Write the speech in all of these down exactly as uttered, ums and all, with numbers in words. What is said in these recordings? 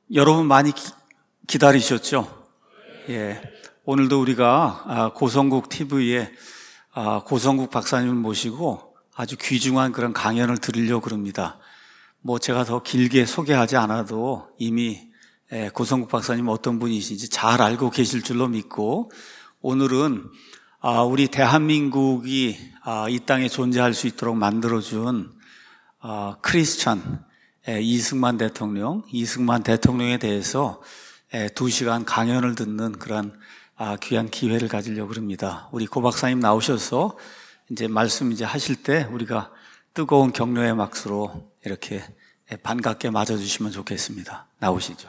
여러분 많이 기, 기다리셨죠? 예. 오늘도 우리가 고성국 티비에 고성국 박사님을 모시고 아주 귀중한 그런 강연을 드리려고 그럽니다. 뭐 제가 더 길게 소개하지 않아도 이미 고성국 박사님 어떤 분이신지 잘 알고 계실 줄로 믿고, 오늘은 우리 대한민국이 이 땅에 존재할 수 있도록 만들어준 크리스천 이승만 대통령, 이승만 대통령에 대해서 두 시간 강연을 듣는 그런 귀한 기회를 가지려고 합니다. 우리 고 박사님 나오셔서 이제 말씀 이제 하실 때 우리가 뜨거운 격려의 박수로 이렇게 반갑게 맞아주시면 좋겠습니다. 나오시죠.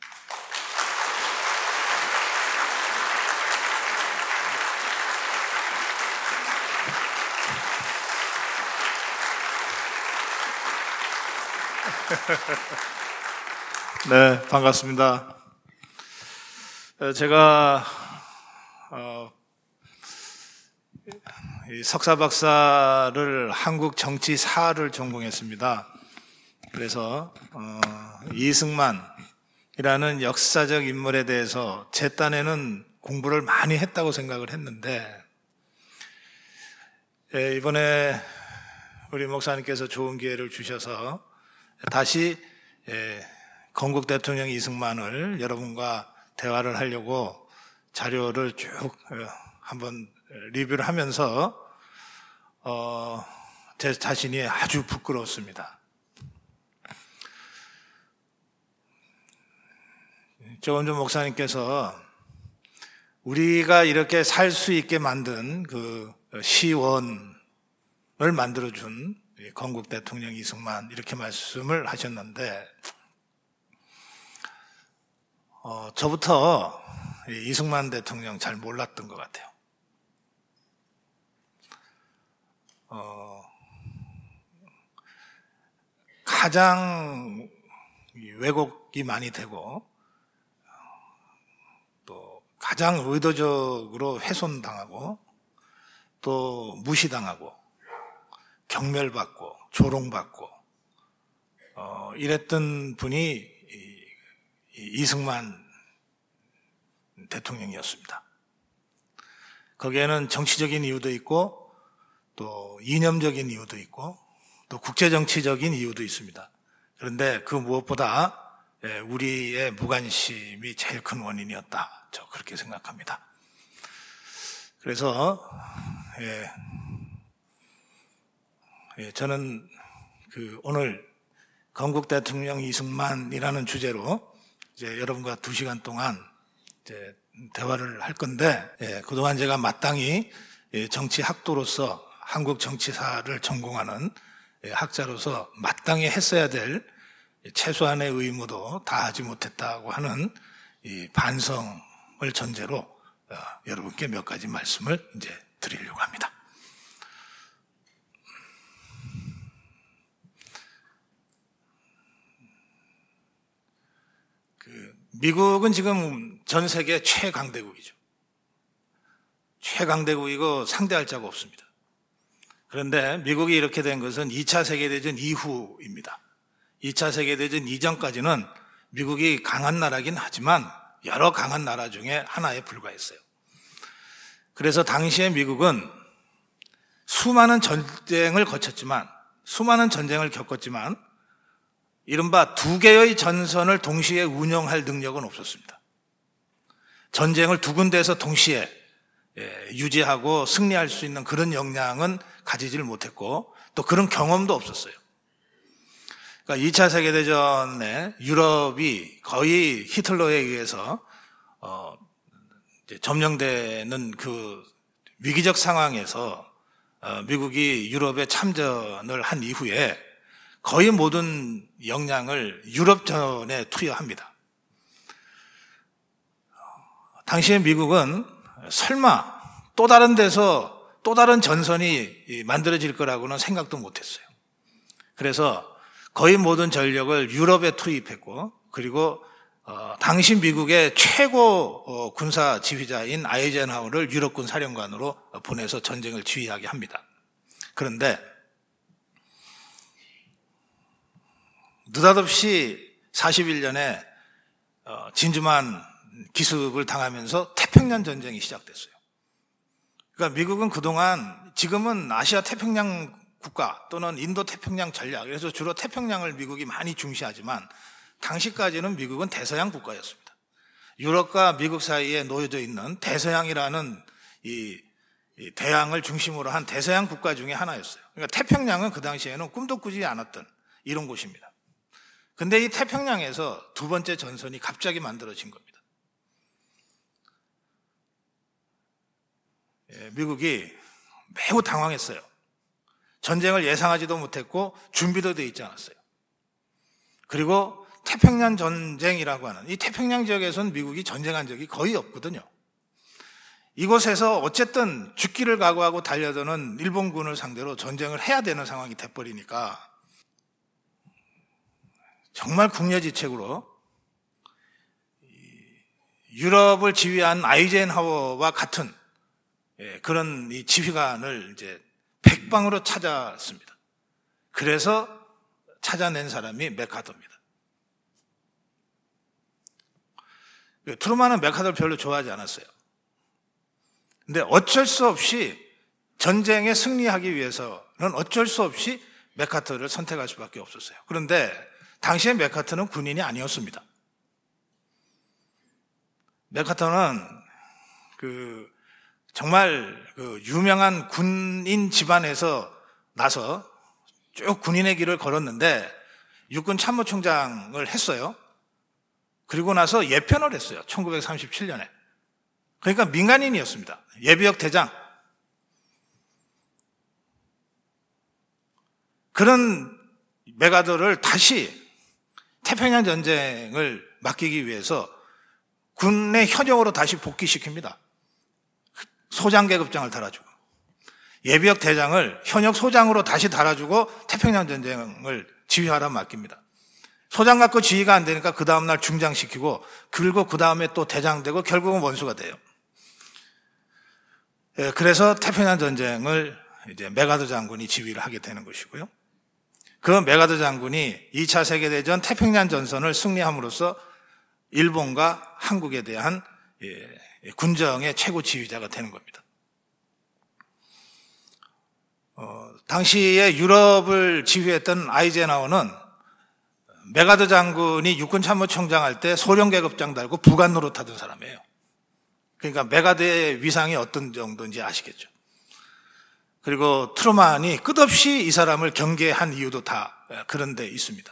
네, 반갑습니다. 제가 어, 이 석사 박사를 한국 정치사를 전공했습니다. 그래서 어, 이승만이라는 역사적 인물에 대해서 제 딴에는 공부를 많이 했다고 생각을 했는데, 예, 이번에 우리 목사님께서 좋은 기회를 주셔서 다시 예, 건국 대통령 이승만을 여러분과 대화를 하려고 자료를 쭉 한번 리뷰를 하면서 어, 제 자신이 아주 부끄러웠습니다. 조금 전 목사님께서 우리가 이렇게 살 수 있게 만든 그 시원을 만들어준 건국 대통령 이승만, 이렇게 말씀을 하셨는데, 어, 저부터 이승만 대통령 잘 몰랐던 것 같아요. 어, 가장 왜곡이 많이 되고 또 가장 의도적으로 훼손당하고 또 무시당하고 경멸받고 조롱받고 어, 이랬던 분이 이, 이 이승만 대통령이었습니다. 거기에는 정치적인 이유도 있고 또 이념적인 이유도 있고 또 국제정치적인 이유도 있습니다. 그런데 그 무엇보다 우리의 무관심이 제일 큰 원인이었다, 저 그렇게 생각합니다. 그래서 예, 예, 저는 그 오늘 건국 대통령 이승만이라는 주제로 이제 여러분과 두 시간 동안 이제 대화를 할 건데, 예, 그동안 제가 마땅히 정치학도로서 한국 정치사를 전공하는 학자로서 마땅히 했어야 될 최소한의 의무도 다 하지 못했다고 하는 이 반성을 전제로 여러분께 몇 가지 말씀을 이제 드리려고 합니다. 그 미국은 지금 전 세계 최강대국이죠. 최강대국이고 상대할 자가 없습니다. 그런데 미국이 이렇게 된 것은 이 차 세계대전 이후입니다. 이 차 세계대전 이전까지는 미국이 강한 나라긴 하지만 여러 강한 나라 중에 하나에 불과했어요. 그래서 당시에 미국은 수많은 전쟁을 거쳤지만, 수많은 전쟁을 겪었지만 이른바 두 개의 전선을 동시에 운영할 능력은 없었습니다. 전쟁을 두 군데에서 동시에 유지하고 승리할 수 있는 그런 역량은 가지질 못했고 또 그런 경험도 없었어요. 그러니까 이 차 세계대전에 유럽이 거의 히틀러에 의해서 어 이제 점령되는 그 위기적 상황에서 어 미국이 유럽에 참전을 한 이후에 거의 모든 역량을 유럽전에 투여합니다. 당시에 미국은 설마 또 다른 데서 또 다른 전선이 만들어질 거라고는 생각도 못했어요. 그래서 거의 모든 전력을 유럽에 투입했고, 그리고 어, 당시 미국의 최고 어, 군사 지휘자인 아이젠하워를 유럽군 사령관으로 보내서 전쟁을 지휘하게 합니다. 그런데 느닷없이 사십일 년에 진주만 기습을 당하면서 태평양 전쟁이 시작됐어요. 그러니까 미국은 그동안 지금은 아시아 태평양 국가 또는 인도 태평양 전략, 그래서 주로 태평양을 미국이 많이 중시하지만 당시까지는 미국은 대서양 국가였습니다. 유럽과 미국 사이에 놓여져 있는 대서양이라는 이, 이 대양을 중심으로 한 대서양 국가 중에 하나였어요. 그러니까 태평양은 그 당시에는 꿈도 꾸지 않았던 이런 곳입니다. 근데 이 태평양에서 두 번째 전선이 갑자기 만들어진 겁니다. 예, 미국이 매우 당황했어요. 전쟁을 예상하지도 못했고 준비도 되어 있지 않았어요. 그리고 태평양 전쟁이라고 하는 이 태평양 지역에서는 미국이 전쟁한 적이 거의 없거든요. 이곳에서 어쨌든 죽기를 각오하고 달려드는 일본군을 상대로 전쟁을 해야 되는 상황이 돼버리니까 정말 국려지책으로 유럽을 지휘한 아이젠하워와 같은 그런 이 지휘관을 이제 백방으로 찾았습니다. 그래서 찾아낸 사람이 맥카더입니다. 트루만은 맥카더를 별로 좋아하지 않았어요. 근데 어쩔 수 없이 전쟁에 승리하기 위해서는 어쩔 수 없이 맥카더를 선택할 수밖에 없었어요. 그런데 당시에 맥카더는 군인이 아니었습니다. 맥카더는 그 정말 그 유명한 군인 집안에서 나서 쭉 군인의 길을 걸었는데 육군 참모총장을 했어요. 그리고 나서 예편을 했어요. 천구백삼십칠 년에. 그러니까 민간인이었습니다. 예비역 대장. 그런 맥카더를 다시 태평양 전쟁을 맡기기 위해서 군의 현역으로 다시 복귀시킵니다. 소장 계급장을 달아주고 예비역 대장을 현역 소장으로 다시 달아주고 태평양 전쟁을 지휘하라 맡깁니다. 소장 갖고 지휘가 안 되니까 그 다음날 중장시키고 그리고 그 다음에 또 대장 되고 결국은 원수가 돼요. 그래서 태평양 전쟁을 이제 맥카더 장군이 지휘를 하게 되는 것이고요. 그 맥카더 장군이 이 차 세계대전 태평양 전선을 승리함으로써 일본과 한국에 대한 군정의 최고 지휘자가 되는 겁니다. 어, 당시에 유럽을 지휘했던 아이젠하워는 맥카더 장군이 육군 참모총장 할 때 소령 계급장 달고 부관 노릇하던 사람이에요. 그러니까 맥카더의 위상이 어떤 정도인지 아시겠죠. 그리고 트루만이 끝없이 이 사람을 경계한 이유도 다 그런 데 있습니다.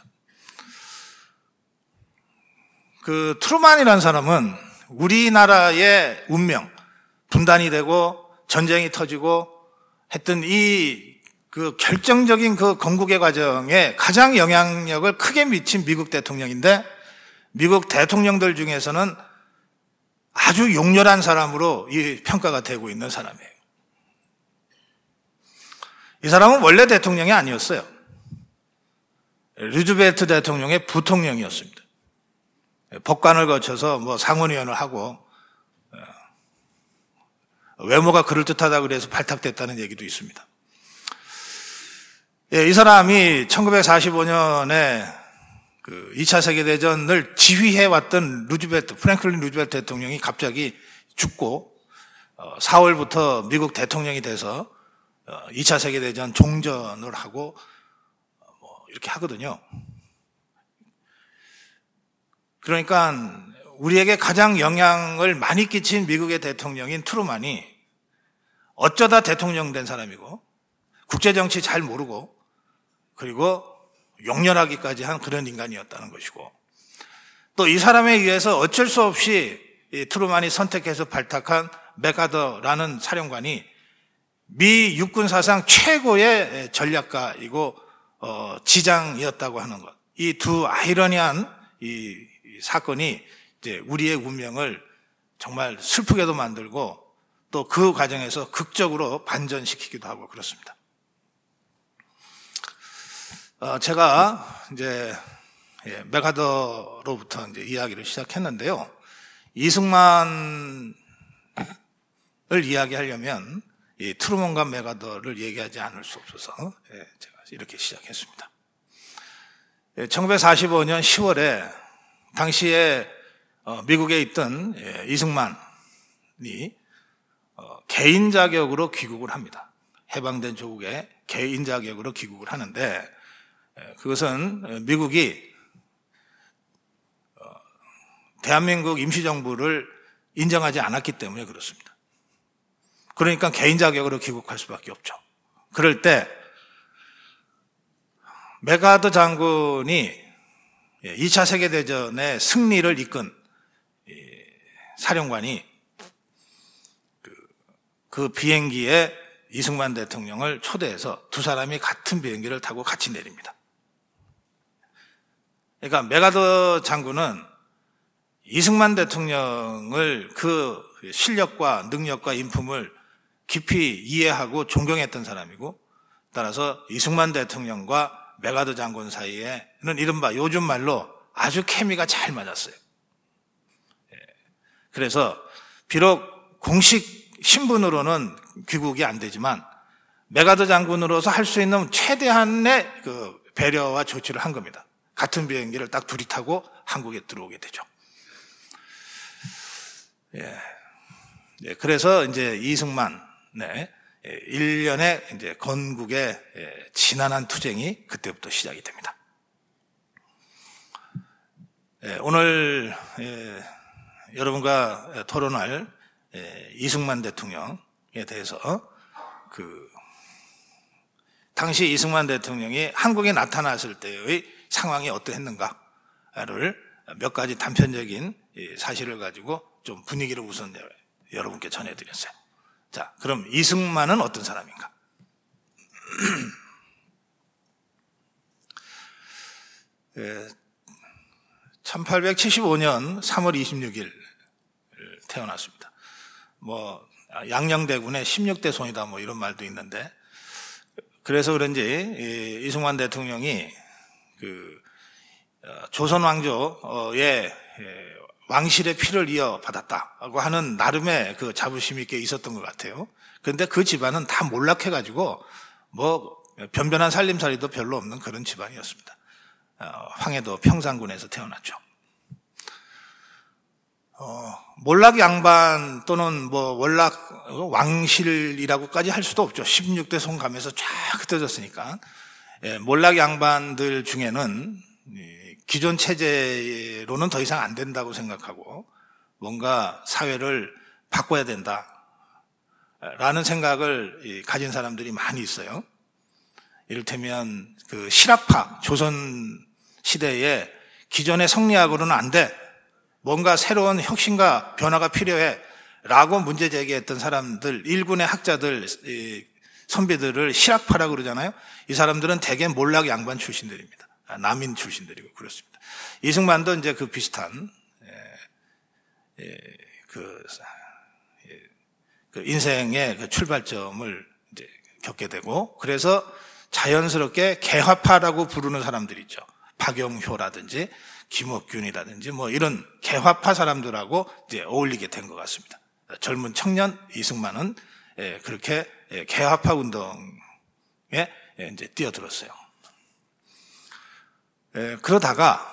그 트루만이라는 사람은 우리나라의 운명, 분단이 되고 전쟁이 터지고 했던 이 그 결정적인 그 건국의 과정에 가장 영향력을 크게 미친 미국 대통령인데 미국 대통령들 중에서는 아주 용렬한 사람으로 이 평가가 되고 있는 사람이에요. 이 사람은 원래 대통령이 아니었어요. 루즈벨트 대통령의 부통령이었습니다. 법관을 거쳐서 뭐 상원의원을 하고 외모가 그럴듯하다고 그래서 발탁됐다는 얘기도 있습니다. 이 사람이 천구백사십오 년에 그 이 차 세계대전을 지휘해왔던 루즈벨트, 프랭클린 루즈벨트 대통령이 갑자기 죽고 사월부터 미국 대통령이 돼서 이 차 세계대전 종전을 하고 뭐 이렇게 하거든요. 그러니까 우리에게 가장 영향을 많이 끼친 미국의 대통령인 트루만이 어쩌다 대통령 된 사람이고 국제정치 잘 모르고 그리고 용렬하기까지 한 그런 인간이었다는 것이고 또 이 사람에 의해서 어쩔 수 없이 이 트루만이 선택해서 발탁한 맥카더라는 사령관이 미 육군 사상 최고의 전략가이고 어, 지장이었다고 하는 것. 이 두 아이러니한 이 사건이 이제 우리의 운명을 정말 슬프게도 만들고 또 그 과정에서 극적으로 반전시키기도 하고 그렇습니다. 어, 제가 이제 예, 맥카더로부터 이제 이야기를 시작했는데요. 이승만을 이야기하려면 이 트루먼과 맥카더를 얘기하지 않을 수 없어서 예, 제가 이렇게 시작했습니다. 예, 천구백사십오 년 시월에 당시에 어, 미국에 있던 예, 이승만이 어, 개인 자격으로 귀국을 합니다. 해방된 조국에 개인 자격으로 귀국을 하는데 예, 그것은 미국이 어, 대한민국 임시정부를 인정하지 않았기 때문에 그렇습니다. 그러니까 개인 자격으로 귀국할 수밖에 없죠. 그럴 때 맥아더 장군이 이 차 세계대전의 승리를 이끈 사령관이 그, 그 비행기에 이승만 대통령을 초대해서 두 사람이 같은 비행기를 타고 같이 내립니다. 그러니까 맥아더 장군은 이승만 대통령을 그 실력과 능력과 인품을 깊이 이해하고 존경했던 사람이고, 따라서 이승만 대통령과 맥아더 장군 사이에는 이른바 요즘 말로 아주 케미가 잘 맞았어요. 그래서 비록 공식 신분으로는 귀국이 안 되지만 맥아더 장군으로서 할 수 있는 최대한의 그 배려와 조치를 한 겁니다. 같은 비행기를 딱 둘이 타고 한국에 들어오게 되죠. 예. 예, 그래서 이제 이승만, 네, 일련의 이제 건국의 지난한 투쟁이 그때부터 시작이 됩니다. 예, 오늘 예, 여러분과 토론할 예, 이승만 대통령에 대해서 그 당시 이승만 대통령이 한국에 나타났을 때의 상황이 어떠했는가를 몇 가지 단편적인 사실을 가지고 좀 분위기를 우선 여러분께 전해드렸어요. 자, 그럼 이승만은 어떤 사람인가? 예, 천팔백칠십오 년 삼월 이십육일 태어났습니다. 뭐 양녕대군의 십육 대 손이다 뭐 이런 말도 있는데, 그래서 그런지 이승만 대통령이 그 조선 왕조의 왕실의 피를 이어받았다고 하는 나름의 그 자부심이 있게 있었던 것 같아요. 그런데 그 집안은 다 몰락해가지고 뭐 변변한 살림살이도 별로 없는 그런 집안이었습니다. 황해도 평산군에서 태어났죠. 어, 몰락 양반 또는 뭐 월락 왕실이라고까지 할 수도 없죠. 십육 대 손 가면서 쫙 흩어졌으니까. 예, 몰락 양반들 중에는 기존 체제로는 더 이상 안 된다고 생각하고 뭔가 사회를 바꿔야 된다라는 생각을 가진 사람들이 많이 있어요. 이를테면 그 실학파, 조선 시대에 기존의 성리학으로는 안 돼, 뭔가 새로운 혁신과 변화가 필요해 라고 문제 제기했던 사람들, 일군의 학자들, 선비들을 실학파라고 그러잖아요. 이 사람들은 대개 몰락 양반 출신들입니다. 남인 출신들이고 그렇습니다. 이승만도 이제 그 비슷한 예, 예, 그, 예, 그 인생의 그 출발점을 이제 겪게 되고, 그래서 자연스럽게 개화파라고 부르는 사람들이 있죠. 박영효라든지 김옥균이라든지 뭐 이런 개화파 사람들하고 이제 어울리게 된 것 같습니다. 젊은 청년 이승만은 예, 그렇게 예, 개화파 운동에 예, 이제 뛰어들었어요. 예, 그러다가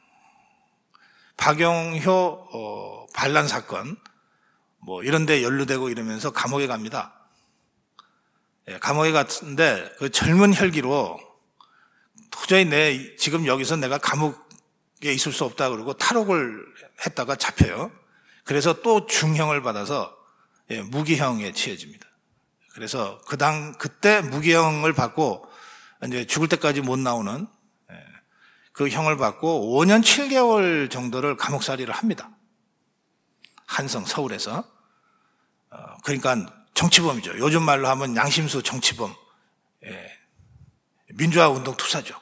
박영효 어, 반란 사건 뭐 이런 데 연루되고 이러면서 감옥에 갑니다. 예, 감옥에 갔는데 그 젊은 혈기로 도저히 내 지금 여기서 내가 감옥에 있을 수 없다 그러고 탈옥을 했다가 잡혀요. 그래서 또 중형을 받아서 예, 무기형에 취해집니다. 그래서 그 당 그때 무기형을 받고 이제 죽을 때까지 못 나오는 예, 그 형을 받고 오 년 칠 개월 정도를 감옥살이를 합니다. 한성 서울에서. 어, 그러니까 정치범이죠. 요즘 말로 하면 양심수 정치범, 예, 민주화운동 투사죠.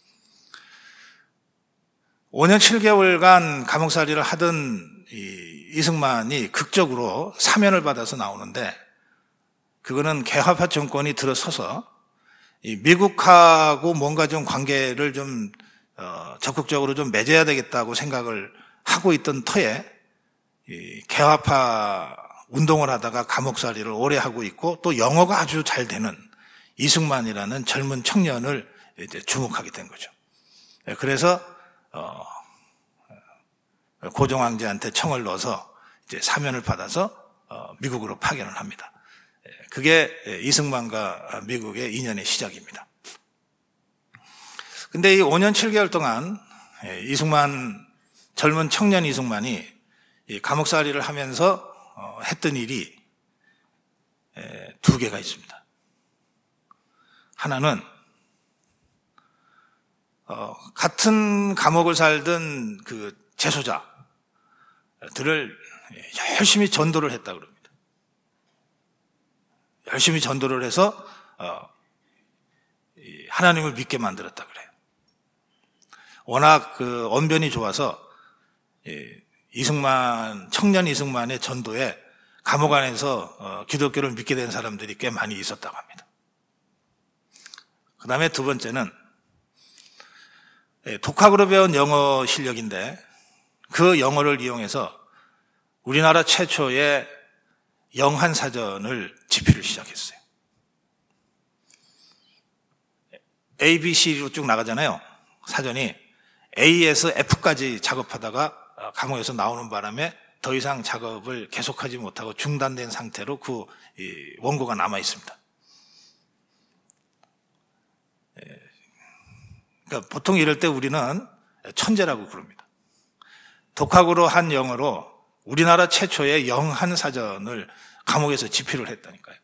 오 년 칠 개월간 감옥살이를 하던 이 이승만이 극적으로 사면을 받아서 나오는데, 그거는 개화파 정권이 들어서서 이 미국하고 뭔가 좀 관계를 좀 어, 적극적으로 좀 맺어야 되겠다고 생각을 하고 있던 터에 이 개화파 운동을 하다가 감옥살이를 오래 하고 있고 또 영어가 아주 잘 되는 이승만이라는 젊은 청년을 이제 주목하게 된 거죠. 그래서 어, 고종 황제한테 청을 넣어서 이제 사면을 받아서 미국으로 파견을 합니다. 그게 이승만과 미국의 인연의 시작입니다. 근데 이 오 년 칠 개월 동안 이승만, 젊은 청년 이승만이 감옥살이를 하면서 했던 일이 두 개가 있습니다. 하나는 어, 같은 감옥을 살던 그 재소자들을 열심히 전도를 했다 그럽니다. 열심히 전도를 해서 어, 하나님을 믿게 만들었다 그래요. 워낙 그 언변이 좋아서 이승만, 청년 이승만의 전도에 감옥 안에서 어, 기독교를 믿게 된 사람들이 꽤 많이 있었다고 합니다. 그 다음에 두 번째는 독학으로 배운 영어 실력인데 그 영어를 이용해서 우리나라 최초의 영한사전을 집필을 시작했어요. A, B, C로 쭉 나가잖아요. 사전이 A에서 F까지 작업하다가 감옥에서 나오는 바람에 더 이상 작업을 계속하지 못하고 중단된 상태로 그 원고가 남아 있습니다. 그러니까 보통 이럴 때 우리는 천재라고 부릅니다. 독학으로 한 영어로 우리나라 최초의 영한사전을 감옥에서 집필을 했다니까요.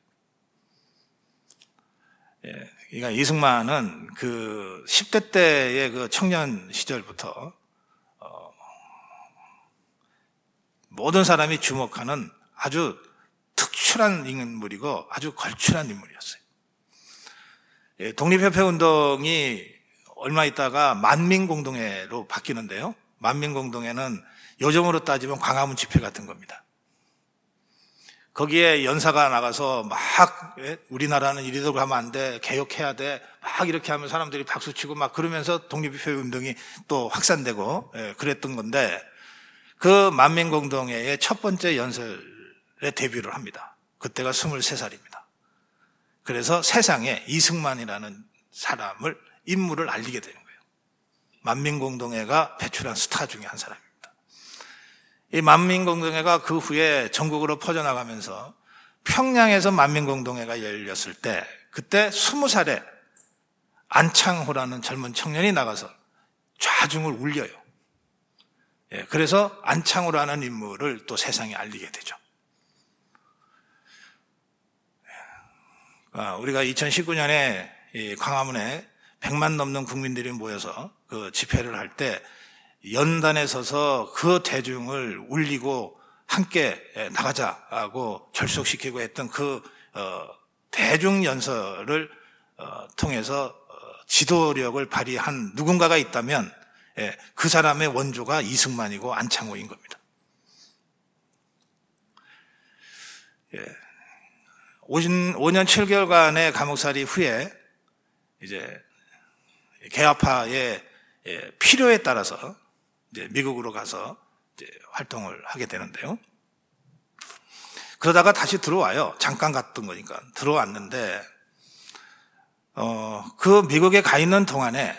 예, 그러니까 이승만은 그 십 대 때의 그 청년 시절부터 어, 모든 사람이 주목하는 아주 특출한 인물이고 아주 걸출한 인물이었어요. 예, 독립협회운동이 얼마 있다가 만민공동회로 바뀌는데요. 만민공동회는 요즘으로 따지면 광화문 집회 같은 겁니다. 거기에 연사가 나가서 막 우리나라는 이리로 가면 안 돼, 개혁해야 돼, 막 이렇게 하면 사람들이 박수치고 막 그러면서 독립협회 운동이 또 확산되고 그랬던 건데 그 만민공동회의 첫 번째 연설에 데뷔를 합니다. 그때가 스물세 살입니다. 그래서 세상에 이승만이라는 사람을 인물을 알리게 되는 거예요. 만민공동회가 배출한 스타 중에 한 사람입니다. 이 만민공동회가 그 후에 전국으로 퍼져나가면서 평양에서 만민공동회가 열렸을 때 그때 스무 살에 안창호라는 젊은 청년이 나가서 좌중을 울려요. 예, 그래서 안창호라는 인물을 또 세상에 알리게 되죠. 우리가 이천십구 년에 이 광화문에 백만 넘는 국민들이 모여서 그 집회를 할 때 연단에 서서 그 대중을 울리고 함께 나가자고 결속시키고 했던 그 대중 연설을 통해서 지도력을 발휘한 누군가가 있다면 그 사람의 원조가 이승만이고 안창호인 겁니다. 오 년 칠 개월간의 감옥살이 후에 이제 개화파의 필요에 따라서 이제 미국으로 가서 이제 활동을 하게 되는데요. 그러다가 다시 들어와요. 잠깐 갔던 거니까 들어왔는데 어, 그 미국에 가 있는 동안에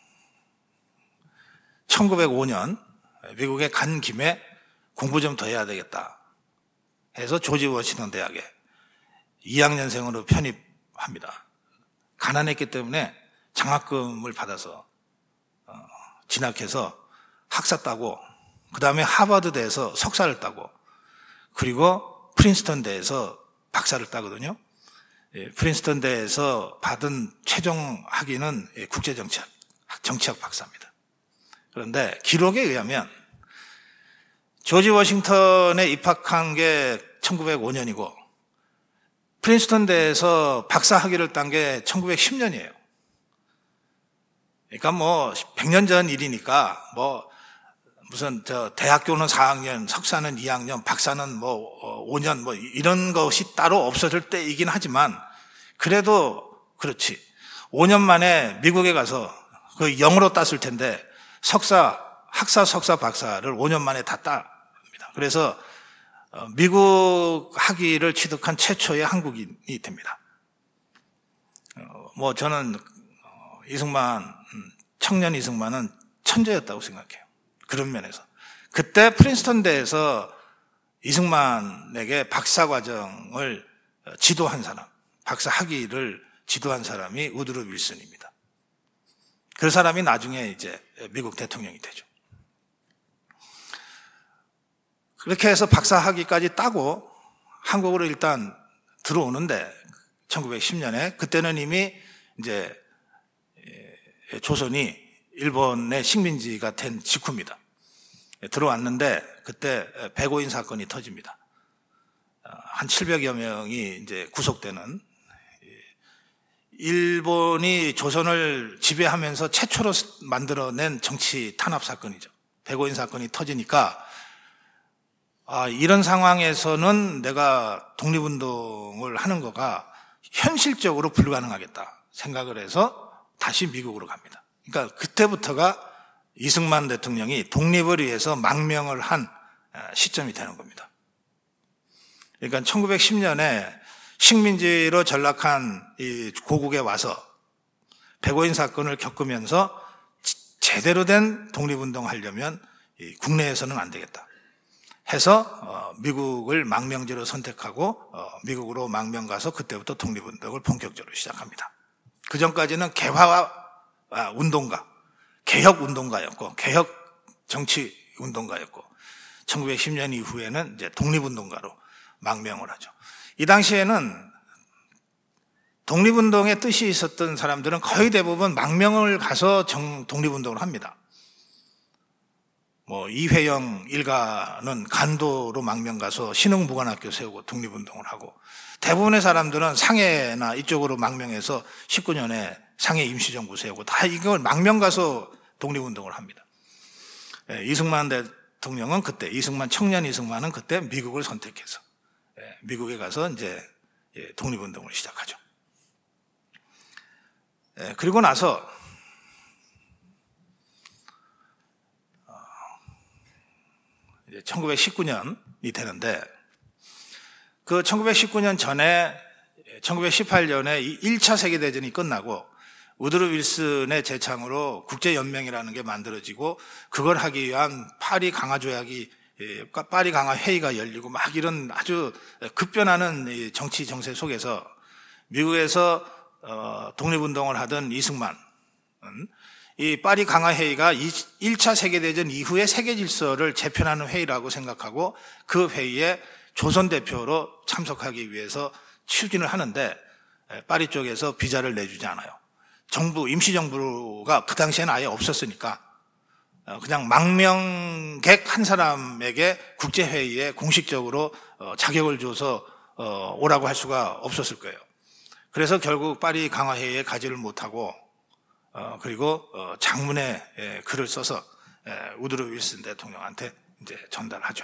천구백오 년 미국에 간 김에 공부 좀 더 해야 되겠다 해서 조지 워싱턴 대학에 이 학년생으로 편입합니다. 가난했기 때문에 장학금을 받아서 어, 진학해서 학사 따고 그 다음에 하버드대에서 석사를 따고 그리고 프린스턴대에서 박사를 따거든요. 예, 프린스턴대에서 받은 최종 학위는 예, 국제정치학 정치학 박사입니다. 그런데 기록에 의하면 조지 워싱턴에 입학한 게 천구백오 년이고 프린스턴대에서 박사 학위를 딴 게 천구백십 년이에요. 그러니까 뭐 백 년 전 일이니까 뭐 무슨 저 대학교는 사 학년, 석사는 이 학년, 박사는 뭐 오 년 뭐 이런 것이 따로 없어질 때이긴 하지만 그래도 그렇지. 오 년 만에 미국에 가서 그 영어로 땄을 텐데 석사, 학사, 석사, 박사를 오 년 만에 다 따입니다. 그래서 미국 학위를 취득한 최초의 한국인이 됩니다. 뭐 저는 이승만, 청년 이승만은 천재였다고 생각해요. 그런 면에서. 그때 프린스턴대에서 이승만에게 박사과정을 지도한 사람, 박사 학위를 지도한 사람이 우드로 윌슨입니다. 그 사람이 나중에 이제 미국 대통령이 되죠. 그렇게 해서 박사 학위까지 따고 한국으로 일단 들어오는데 천구백십 년에 그때는 이미 이제 조선이 일본의 식민지가 된 직후입니다. 들어왔는데 그때 백오인 사건이 터집니다. 한 칠백여 명이 이제 구속되는, 일본이 조선을 지배하면서 최초로 만들어낸 정치 탄압 사건이죠. 백오인 사건이 터지니까 아, 이런 상황에서는 내가 독립운동을 하는 거가 현실적으로 불가능하겠다 생각을 해서 다시 미국으로 갑니다. 그러니까 그때부터가 이승만 대통령이 독립을 위해서 망명을 한 시점이 되는 겁니다. 그러니까 천구백십 년에 식민지로 전락한 이 고국에 와서 백오인 사건을 겪으면서 제대로 된 독립운동 하려면 국내에서는 안 되겠다 해서 미국을 망명지로 선택하고 미국으로 망명 가서 그때부터 독립운동을 본격적으로 시작합니다. 그 전까지는 개화 운동가, 개혁 운동가였고 개혁 정치 운동가였고 천구백십 년 이후에는 이제 독립운동가로 망명을 하죠. 이 당시에는 독립운동의 뜻이 있었던 사람들은 거의 대부분 망명을 가서 정, 독립운동을 합니다. 뭐 이회영 일가는 간도로 망명 가서 신흥무관학교 세우고 독립운동을 하고, 대부분의 사람들은 상해나 이쪽으로 망명해서 십구 년에 상해 임시정부 세우고 다 이걸 망명 가서 독립운동을 합니다. 예, 이승만 대통령은 그때, 이승만 청년 이승만은 그때 미국을 선택해서 예, 미국에 가서 이제 예, 독립운동을 시작하죠. 예, 그리고 나서 이제 천구백십구 년이 되는데, 그 천구백십구 년 전에 천구백십팔 년에 일 차 세계대전이 끝나고 우드로 윌슨의 제창으로 국제연맹이라는 게 만들어지고, 그걸 하기 위한 파리 강화 조약이, 파리 강화 회의가 열리고 막 이런 아주 급변하는 정치 정세 속에서 미국에서 독립운동을 하던 이승만은 이 파리 강화 회의가 일 차 세계대전 이후의 세계 질서를 재편하는 회의라고 생각하고 그 회의에 조선 대표로 참석하기 위해서 추진을 하는데 파리 쪽에서 비자를 내주지 않아요. 정부, 임시정부가 그 당시에는 아예 없었으니까 그냥 망명객 한 사람에게 국제회의에 공식적으로 자격을 줘서 오라고 할 수가 없었을 거예요. 그래서 결국 파리 강화회의에 가지를 못하고 그리고 장문에 글을 써서 우드로 윌슨 대통령한테 이제 전달하죠.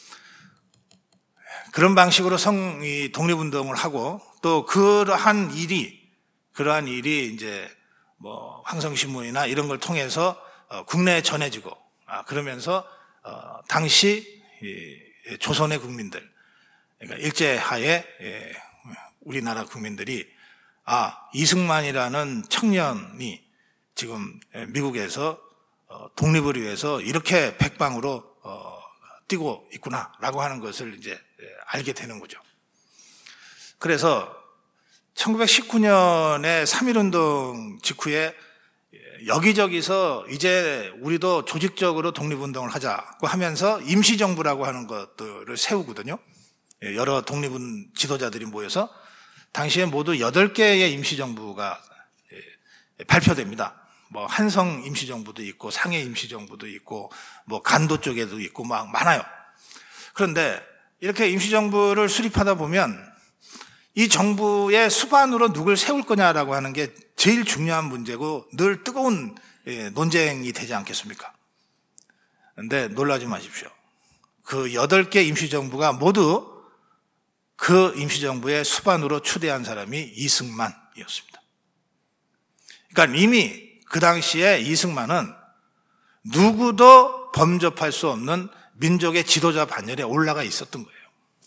그런 방식으로 성, 이 독립운동을 하고, 또 그러한 일이 그러한 일이 이제 뭐 황성신문이나 이런 걸 통해서 어, 국내에 전해지고, 아, 그러면서 어, 당시 이, 조선의 국민들, 그러니까 일제하에 예, 우리나라 국민들이 아, 이승만이라는 청년이 지금 미국에서 어, 독립을 위해서 이렇게 백방으로 어, 뛰고 있구나라고 하는 것을 이제 알게 되는 거죠. 그래서 천구백십구 년에 삼일운동 직후에 여기저기서 이제 우리도 조직적으로 독립운동을 하자고 하면서 임시정부라고 하는 것들을 세우거든요. 여러 독립운 지도자들이 모여서 당시에 모두 여덟 개의 임시정부가 발표됩니다. 뭐 한성 임시정부도 있고 상해 임시정부도 있고 뭐 간도 쪽에도 있고 막 많아요. 그런데 이렇게 임시정부를 수립하다 보면 이 정부의 수반으로 누굴 세울 거냐라고 하는 게 제일 중요한 문제고 늘 뜨거운 논쟁이 되지 않겠습니까? 그런데 놀라지 마십시오. 그 여덟 개 임시정부가 모두 그 임시정부의 수반으로 추대한 사람이 이승만이었습니다. 그러니까 이미 그 당시에 이승만은 누구도 범접할 수 없는 민족의 지도자 반열에 올라가 있었던 거예요.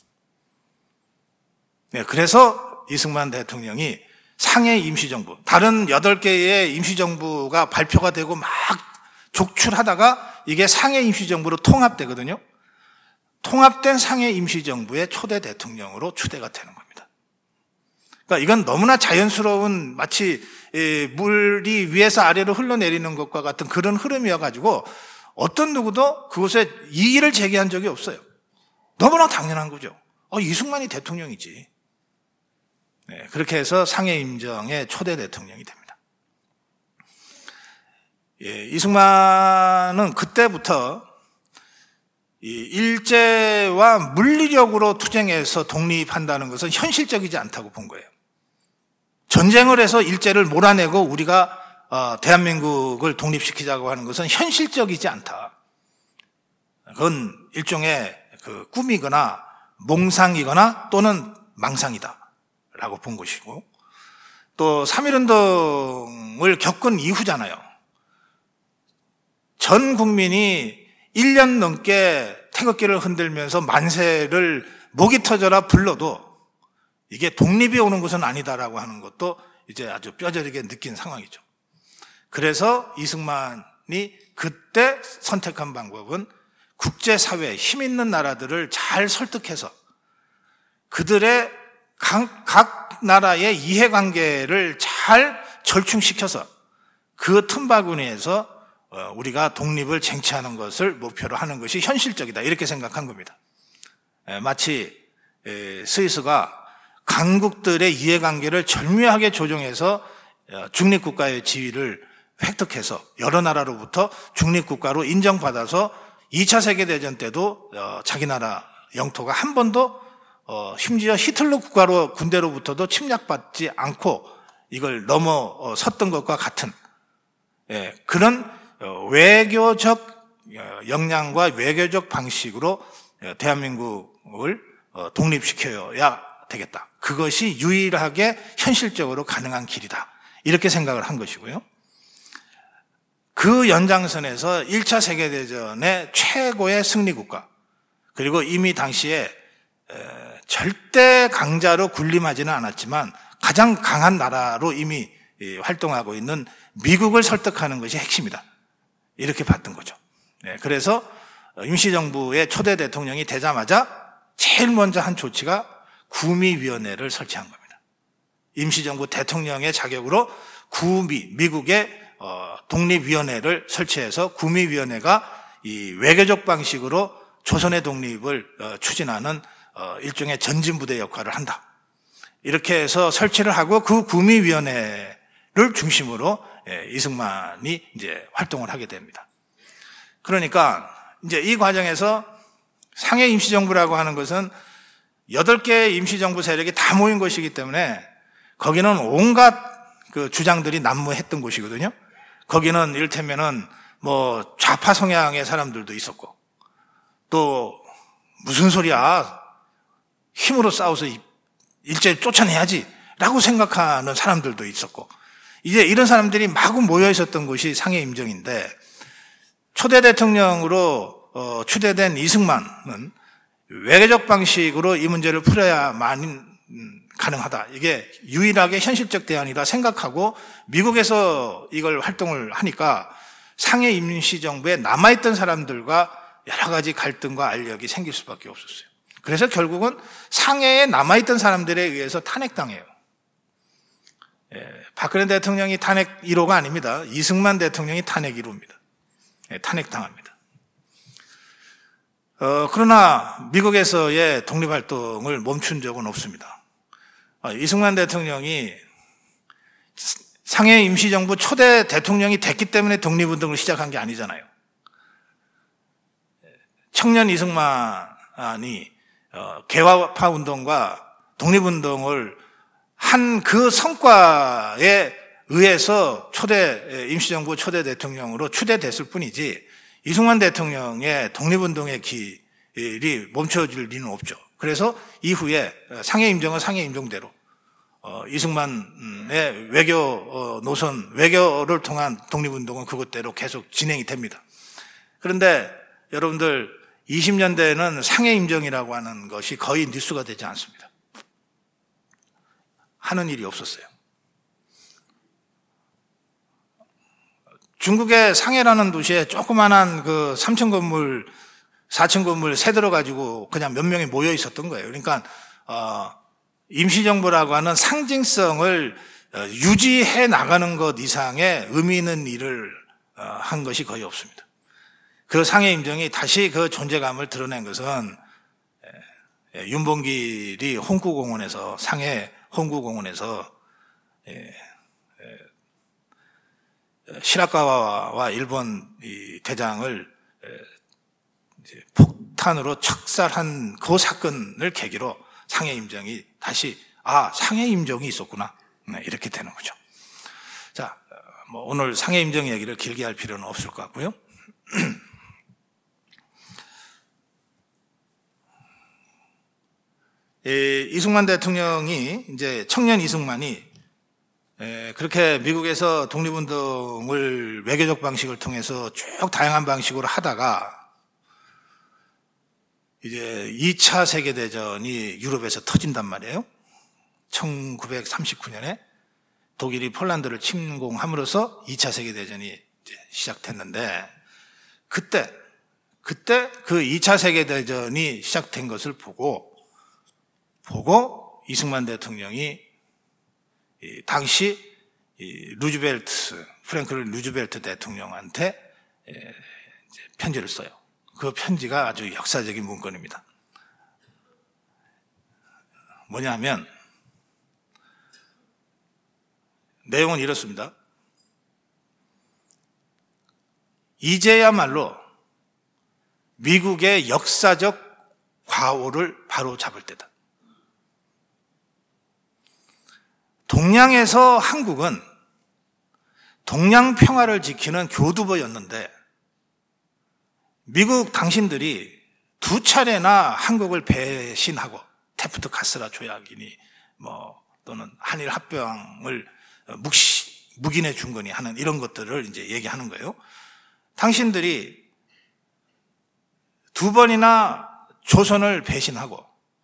네, 그래서 이승만 대통령이 상해 임시정부, 다른 여덟 개의 임시정부가 발표가 되고 막 족출하다가 이게 상해 임시정부로 통합되거든요. 통합된 상해 임시정부의 초대 대통령으로 추대가 되는 겁니다. 그러니까 이건 너무나 자연스러운 마치 물이 위에서 아래로 흘러내리는 것과 같은 그런 흐름이어가지고 어떤 누구도 그곳에 이의를 제기한 적이 없어요. 너무나 당연한 거죠. 어, 이승만이 대통령이지. 네, 그렇게 해서 상해 임정의 초대 대통령이 됩니다. 예, 이승만은 그때부터 이 일제와 물리력으로 투쟁해서 독립한다는 것은 현실적이지 않다고 본 거예요. 전쟁을 해서 일제를 몰아내고 우리가 어, 대한민국을 독립시키자고 하는 것은 현실적이지 않다. 그건 일종의 그 꿈이거나 몽상이거나 또는 망상이다라고 본 것이고, 또 삼일운동을 겪은 이후잖아요. 전 국민이 일 년 넘게 태극기를 흔들면서 만세를 목이 터져라 불러도 이게 독립이 오는 것은 아니다라고 하는 것도 이제 아주 뼈저리게 느낀 상황이죠. 그래서 이승만이 그때 선택한 방법은 국제사회 힘 있는 나라들을 잘 설득해서 그들의 각, 각 나라의 이해관계를 잘 절충시켜서 그 틈바구니에서 우리가 독립을 쟁취하는 것을 목표로 하는 것이 현실적이다, 이렇게 생각한 겁니다. 마치 스위스가 강국들의 이해관계를 절묘하게 조정해서 중립국가의 지위를 획득해서 여러 나라로부터 중립국가로 인정받아서 이 차 세계대전 때도 자기 나라 영토가 한 번도 심지어 히틀러 국가로 군대로부터도 침략받지 않고 이걸 넘어섰던 것과 같은 그런 외교적 역량과 외교적 방식으로 대한민국을 독립시켜야 되겠다. 그것이 유일하게 현실적으로 가능한 길이다, 이렇게 생각을 한 것이고요. 그 연장선에서 일 차 세계대전의 최고의 승리국가, 그리고 이미 당시에 절대 강자로 군림하지는 않았지만 가장 강한 나라로 이미 활동하고 있는 미국을 설득하는 것이 핵심이다, 이렇게 봤던 거죠. 그래서 임시정부의 초대 대통령이 되자마자 제일 먼저 한 조치가 구미위원회를 설치한 겁니다. 임시정부 대통령의 자격으로 구미, 미국의 독립위원회를 설치해서 구미위원회가 이 외교적 방식으로 조선의 독립을 추진하는 일종의 전진부대 역할을 한다, 이렇게 해서 설치를 하고 그 구미위원회를 중심으로 이승만이 이제 활동을 하게 됩니다. 그러니까 이제 이 과정에서 상해 임시정부라고 하는 것은 여덟 개의 임시정부 세력이 다 모인 것이기 때문에 거기는 온갖 그 주장들이 난무했던 곳이거든요. 거기는 이를테면은 뭐 좌파 성향의 사람들도 있었고, 또 무슨 소리야, 힘으로 싸워서 일제를 쫓아내야지 라고 생각하는 사람들도 있었고, 이제 이런 사람들이 마구 모여 있었던 곳이 상해 임정인데, 초대 대통령으로 어, 추대된 이승만은 외교적 방식으로 이 문제를 풀어야만 가능하다, 이게 유일하게 현실적 대안이다 생각하고 미국에서 이걸 활동을 하니까 상해 임시정부에 남아있던 사람들과 여러 가지 갈등과 알력이 생길 수밖에 없었어요. 그래서 결국은 상해에 남아있던 사람들에 의해서 탄핵당해요. 예, 박근혜 대통령이 탄핵 일 호가 아닙니다. 이승만 대통령이 탄핵 일 호입니다. 예, 탄핵당합니다. 어, 그러나 미국에서의 독립활동을 멈춘 적은 없습니다. 어, 이승만 대통령이 상해 임시정부 초대 대통령이 됐기 때문에 독립운동을 시작한 게 아니잖아요. 청년 이승만이 어, 개화파 운동과 독립운동을 한 그 성과에 의해서 초대 임시정부 초대 대통령으로 추대됐을 뿐이지 이승만 대통령의 독립운동의 길이 멈춰질 리는 없죠. 그래서 이후에 상해 임정은 상해 임정대로 어, 이승만의 외교 노선, 외교를 통한 독립운동은 그것대로 계속 진행이 됩니다. 그런데 여러분들 이십 년대에는 상해 임정이라고 하는 것이 거의 뉴스가 되지 않습니다. 하는 일이 없었어요. 중국의 상해라는 도시에 조그만한 그 삼 층 건물, 사 층 건물 세 들어가지고 그냥 몇 명이 모여 있었던 거예요. 그러니까 어, 임시정부라고 하는 상징성을 어, 유지해 나가는 것 이상의 의미 있는 일을 어, 한 것이 거의 없습니다. 그 상해 임정이 다시 그 존재감을 드러낸 것은 예, 윤봉길이 홍구공원에서, 상해 홍구공원에서 예, 예, 시라카와와 일본 이 대장을 예, 이제 폭탄으로 척살한 그 사건을 계기로 상해 임정이 다시 아 상해 임정이 있었구나, 네, 이렇게 되는 거죠. 자, 뭐 오늘 상해 임정 얘기를 길게 할 필요는 없을 것 같고요. 이, 이승만 대통령이 이제 청년 이승만이 에, 그렇게 미국에서 독립운동을 외교적 방식을 통해서 쭉 다양한 방식으로 하다가 이제 이 차 세계대전이 유럽에서 터진단 말이에요. 천구백삼십구 년에 독일이 폴란드를 침공함으로써 이 차 세계대전이 이제 시작됐는데, 그때, 그때 그 이 차 세계대전이 시작된 것을 보고, 보고 이승만 대통령이 당시 루즈벨트, 프랭클린 루즈벨트 대통령한테 편지를 써요. 그 편지가 아주 역사적인 문건입니다. 뭐냐면 내용은 이렇습니다. 이제야말로 미국의 역사적 과오를 바로 잡을 때다. 동양에서 한국은 동양 평화를 지키는 교두보였는데 미국 당신들이 두 차례나 한국을 배신하고 테프트 카스라 조약이니 뭐 또는 한일 합병을 묵시, 묵인해 준 거니 하는 이런 것들을 이제 얘기하는 거예요. 당신들이 두 번이나 조선을 배신하고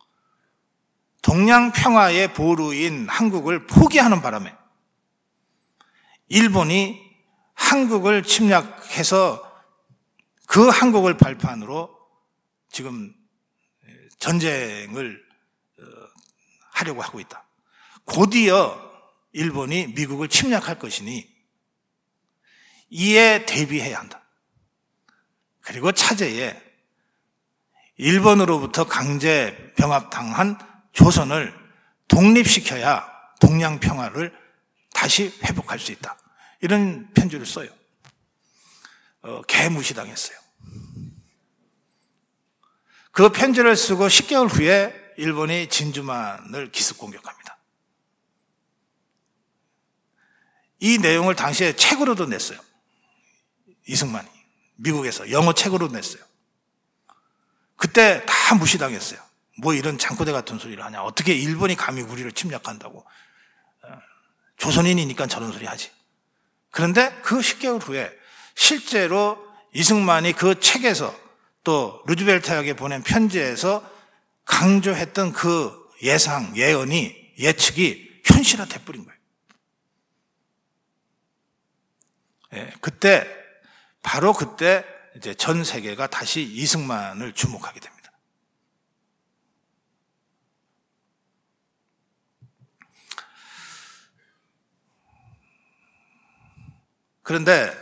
동양 평화의 보루인 한국을 포기하는 바람에 일본이 한국을 침략해서 그 한국을 발판으로 지금 전쟁을 하려고 하고 있다. 곧이어 일본이 미국을 침략할 것이니 이에 대비해야 한다. 그리고 차제에 일본으로부터 강제 병합당한 조선을 독립시켜야 동양 평화를 다시 회복할 수 있다. 이런 편지를 써요. 어, 개무시당했어요. 그 편지를 쓰고 십 개월 후에 일본이 진주만을 기습 공격합니다. 이 내용을 당시에 책으로도 냈어요. 이승만이 미국에서 영어 책으로 냈어요. 그때 다 무시당했어요. 뭐 이런 장고대 같은 소리를 하냐. 어떻게 일본이 감히 우리를 침략한다고. 조선인이니까 저런 소리 하지. 그런데 그 십 개월 후에 실제로 이승만이 그 책에서 또 루즈벨트에게 보낸 편지에서 강조했던 그 예상, 예언이, 예측이 현실화돼 버린 거예요. 예, 그때, 바로 그때 이제 전 세계가 다시 이승만을 주목하게 됩니다. 그런데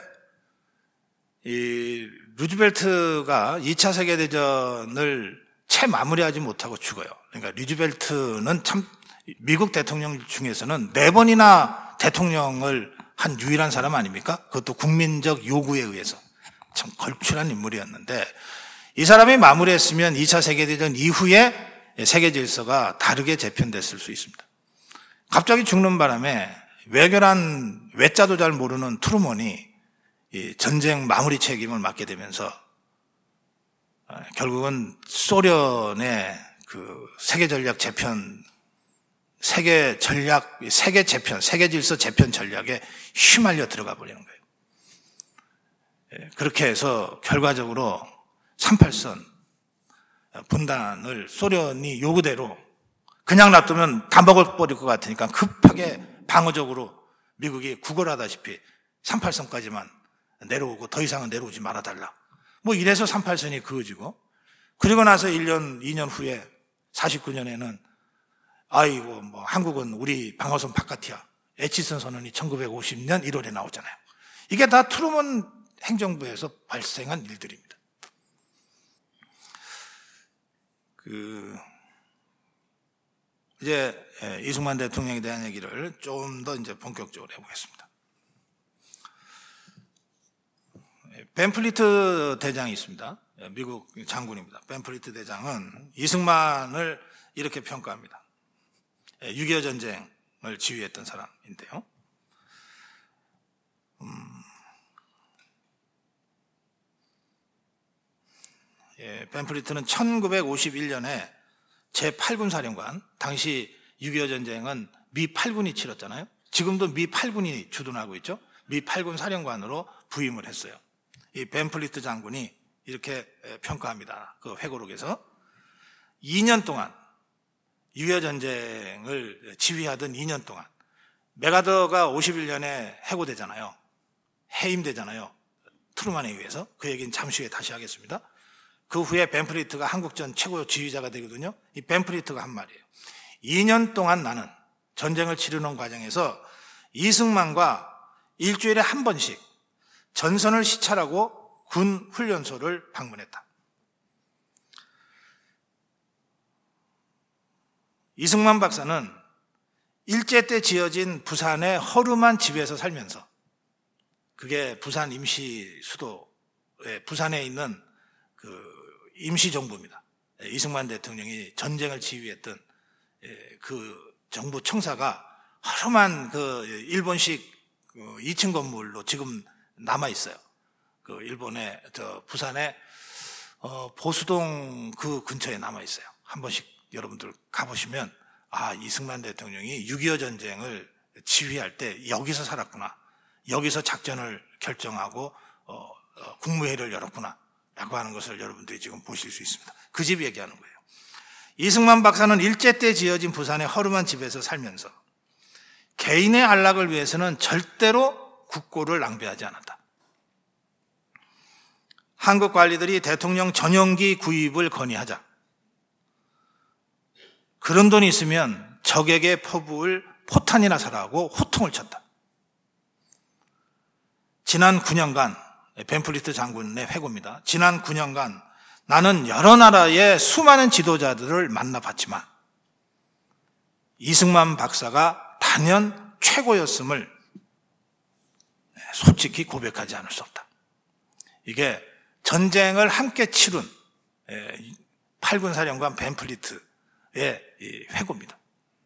이 루즈벨트가 이 차 세계대전을 채 마무리하지 못하고 죽어요. 그러니까 루즈벨트는 참 미국 대통령 중에서는 네 번이나 대통령을 한 유일한 사람 아닙니까? 그것도 국민적 요구에 의해서 참 걸출한 인물이었는데, 이 사람이 마무리했으면 이 차 세계대전 이후에 세계 질서가 다르게 재편됐을 수 있습니다. 갑자기 죽는 바람에 외교란 외자도 잘 모르는 트루먼이 이 전쟁 마무리 책임을 맡게 되면서 결국은 소련의 그 세계 전략 재편, 세계 전략, 세계 재편, 세계 질서 재편 전략에 휘말려 들어가 버리는 거예요. 그렇게 해서 결과적으로 삼팔선 분단을 소련이 요구대로 그냥 놔두면 다 먹어버릴 것 같으니까 급하게 방어적으로 미국이 구걸하다시피 삼팔선까지만 내려오고 더 이상은 내려오지 말아달라. 뭐 이래서 삼팔선이 그어지고, 그리고 나서 일 년, 이 년 후에 사십구 년에는 아이고 뭐 한국은 우리 방어선 바깥이야. 에치슨 선언이 천구백오십 년 일월에 나오잖아요. 이게 다 트루먼 행정부에서 발생한 일들입니다. 그 이제 이승만 대통령에 대한 얘기를 좀 더 이제 본격적으로 해보겠습니다. 벤플리트 대장이 있습니다. 미국 장군입니다. 벤플리트 대장은 이승만을 이렇게 평가합니다. 육이오 전쟁을 지휘했던 사람인데요. 음, 예, 벤플리트는 천구백오십일 년에 제팔 군 사령관, 당시 육이오 전쟁은 미 팔 군이 치렀잖아요. 지금도 미 팔 군이 주둔하고 있죠. 미 팔 군 사령관으로 부임을 했어요. 이 벤플리트 장군이 이렇게 평가합니다. 그 회고록에서 이 년 동안, 육이오 전쟁을 지휘하던 이 년 동안, 맥아더가 오십일 년에 해고되잖아요. 해임되잖아요. 트루만에 의해서. 그 얘기는 잠시 후에 다시 하겠습니다. 그 후에 벤플리트가 한국전 최고 지휘자가 되거든요. 이 벤플리트가 한 말이에요. 이 년 동안 나는 전쟁을 치르는 과정에서 이승만과 일주일에 한 번씩 전선을 시찰하고 군 훈련소를 방문했다. 이승만 박사는 일제 때 지어진 부산의 허름한 집에서 살면서, 그게 부산 임시 수도에, 부산에 있는 그 임시정부입니다. 이승만 대통령이 전쟁을 지휘했던 그 정부 청사가 허름한 그 일본식 이 층 건물로 지금 남아있어요. 그 일본의, 저 부산의 어 보수동 그 근처에 남아있어요. 한 번씩 여러분들 가보시면, 아, 이승만 대통령이 육이오 전쟁을 지휘할 때 여기서 살았구나. 여기서 작전을 결정하고 어, 어, 국무회의를 열었구나. 라고 하는 것을 여러분들이 지금 보실 수 있습니다. 그 집 얘기하는 거예요. 이승만 박사는 일제 때 지어진 부산의 허름한 집에서 살면서 개인의 안락을 위해서는 절대로 국고를 낭비하지 않았다. 한국 관리들이 대통령 전용기 구입을 건의하자 그런 돈이 있으면 적에게 퍼부을 포탄이나 사라고 호통을 쳤다. 지난 구 년간, 벤플리트 장군의 회고입니다. 지난 구 년간 나는 여러 나라의 수많은 지도자들을 만나봤지만 이승만 박사가 단연 최고였음을 솔직히 고백하지 않을 수 없다. 이게 전쟁을 함께 치룬 팔 군 사령관 벤플리트의 회고입니다.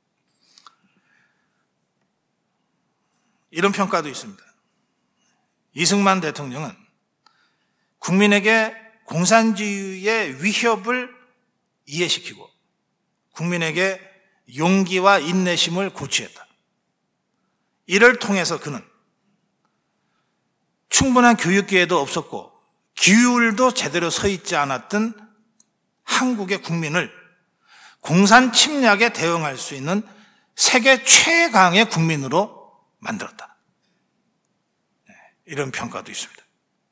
이런 평가도 있습니다. 이승만 대통령은 국민에게 공산주의의 위협을 이해시키고 국민에게 용기와 인내심을 고취했다. 이를 통해서 그는 충분한 교육 기회도 없었고 기율도 제대로 서 있지 않았던 한국의 국민을 공산 침략에 대응할 수 있는 세계 최강의 국민으로 만들었다. 이런 평가도 있습니다.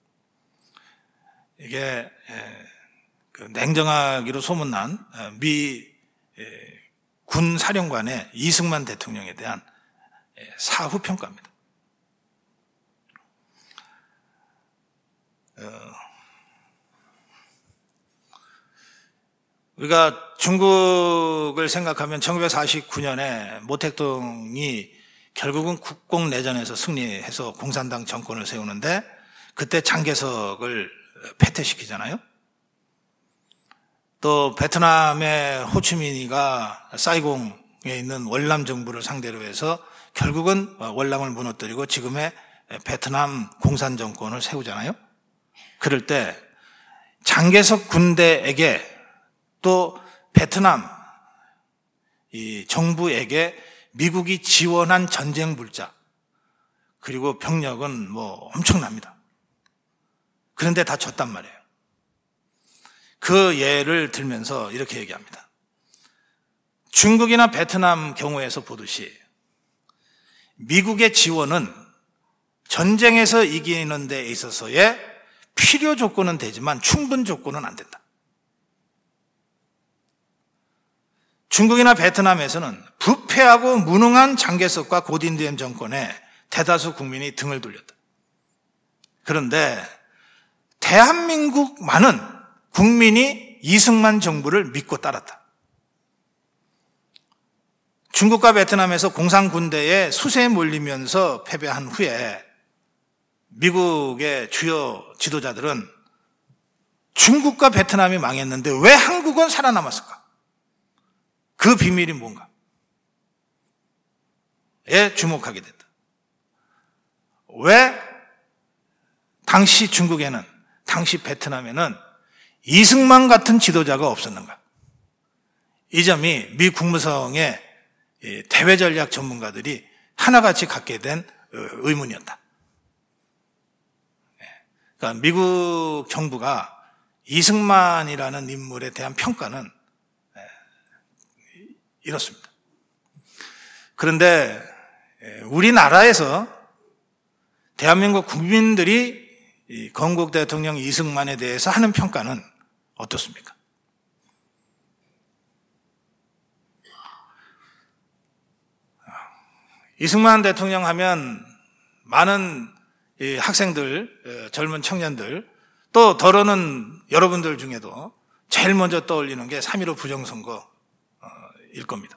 이게 냉정하기로 소문난 미 군 사령관의 이승만 대통령에 대한 사후 평가입니다. 우리가 중국을 생각하면 천구백사십구 년에 모택동이 결국은 국공내전에서 승리해서 공산당 정권을 세우는데 그때 장개석을 패퇴시키잖아요. 또 베트남의 호치민이가 사이공에 있는 월남 정부를 상대로 해서 결국은 월남을 무너뜨리고 지금의 베트남 공산정권을 세우잖아요. 그럴 때 장개석 군대에게 또 베트남 이 정부에게 미국이 지원한 전쟁 물자 그리고 병력은 뭐 엄청납니다. 그런데 다 졌단 말이에요. 그 예를 들면서 이렇게 얘기합니다. 중국이나 베트남 경우에서 보듯이 미국의 지원은 전쟁에서 이기는 데 있어서의 필요 조건은 되지만 충분 조건은 안 된다. 중국이나 베트남에서는 부패하고 무능한 장개석과 고딘디엠 정권에 대다수 국민이 등을 돌렸다. 그런데 대한민국만은 국민이 이승만 정부를 믿고 따랐다. 중국과 베트남에서 공산군대에 수세에 몰리면서 패배한 후에 미국의 주요 지도자들은 중국과 베트남이 망했는데 왜 한국은 살아남았을까? 그 비밀이 뭔가? 에 주목하게 된다. 왜 당시 중국에는, 당시 베트남에는 이승만 같은 지도자가 없었는가? 이 점이 미 국무성의 대외전략 전문가들이 하나같이 갖게 된 의문이었다. 그러니까 미국 정부가 이승만이라는 인물에 대한 평가는 이렇습니다. 그런데 우리나라에서 대한민국 국민들이 건국 대통령 이승만에 대해서 하는 평가는 어떻습니까? 이승만 대통령 하면 많은 학생들, 젊은 청년들, 또 더러는 여러분들 중에도 제일 먼저 떠올리는 게 삼일오 부정선거일 겁니다.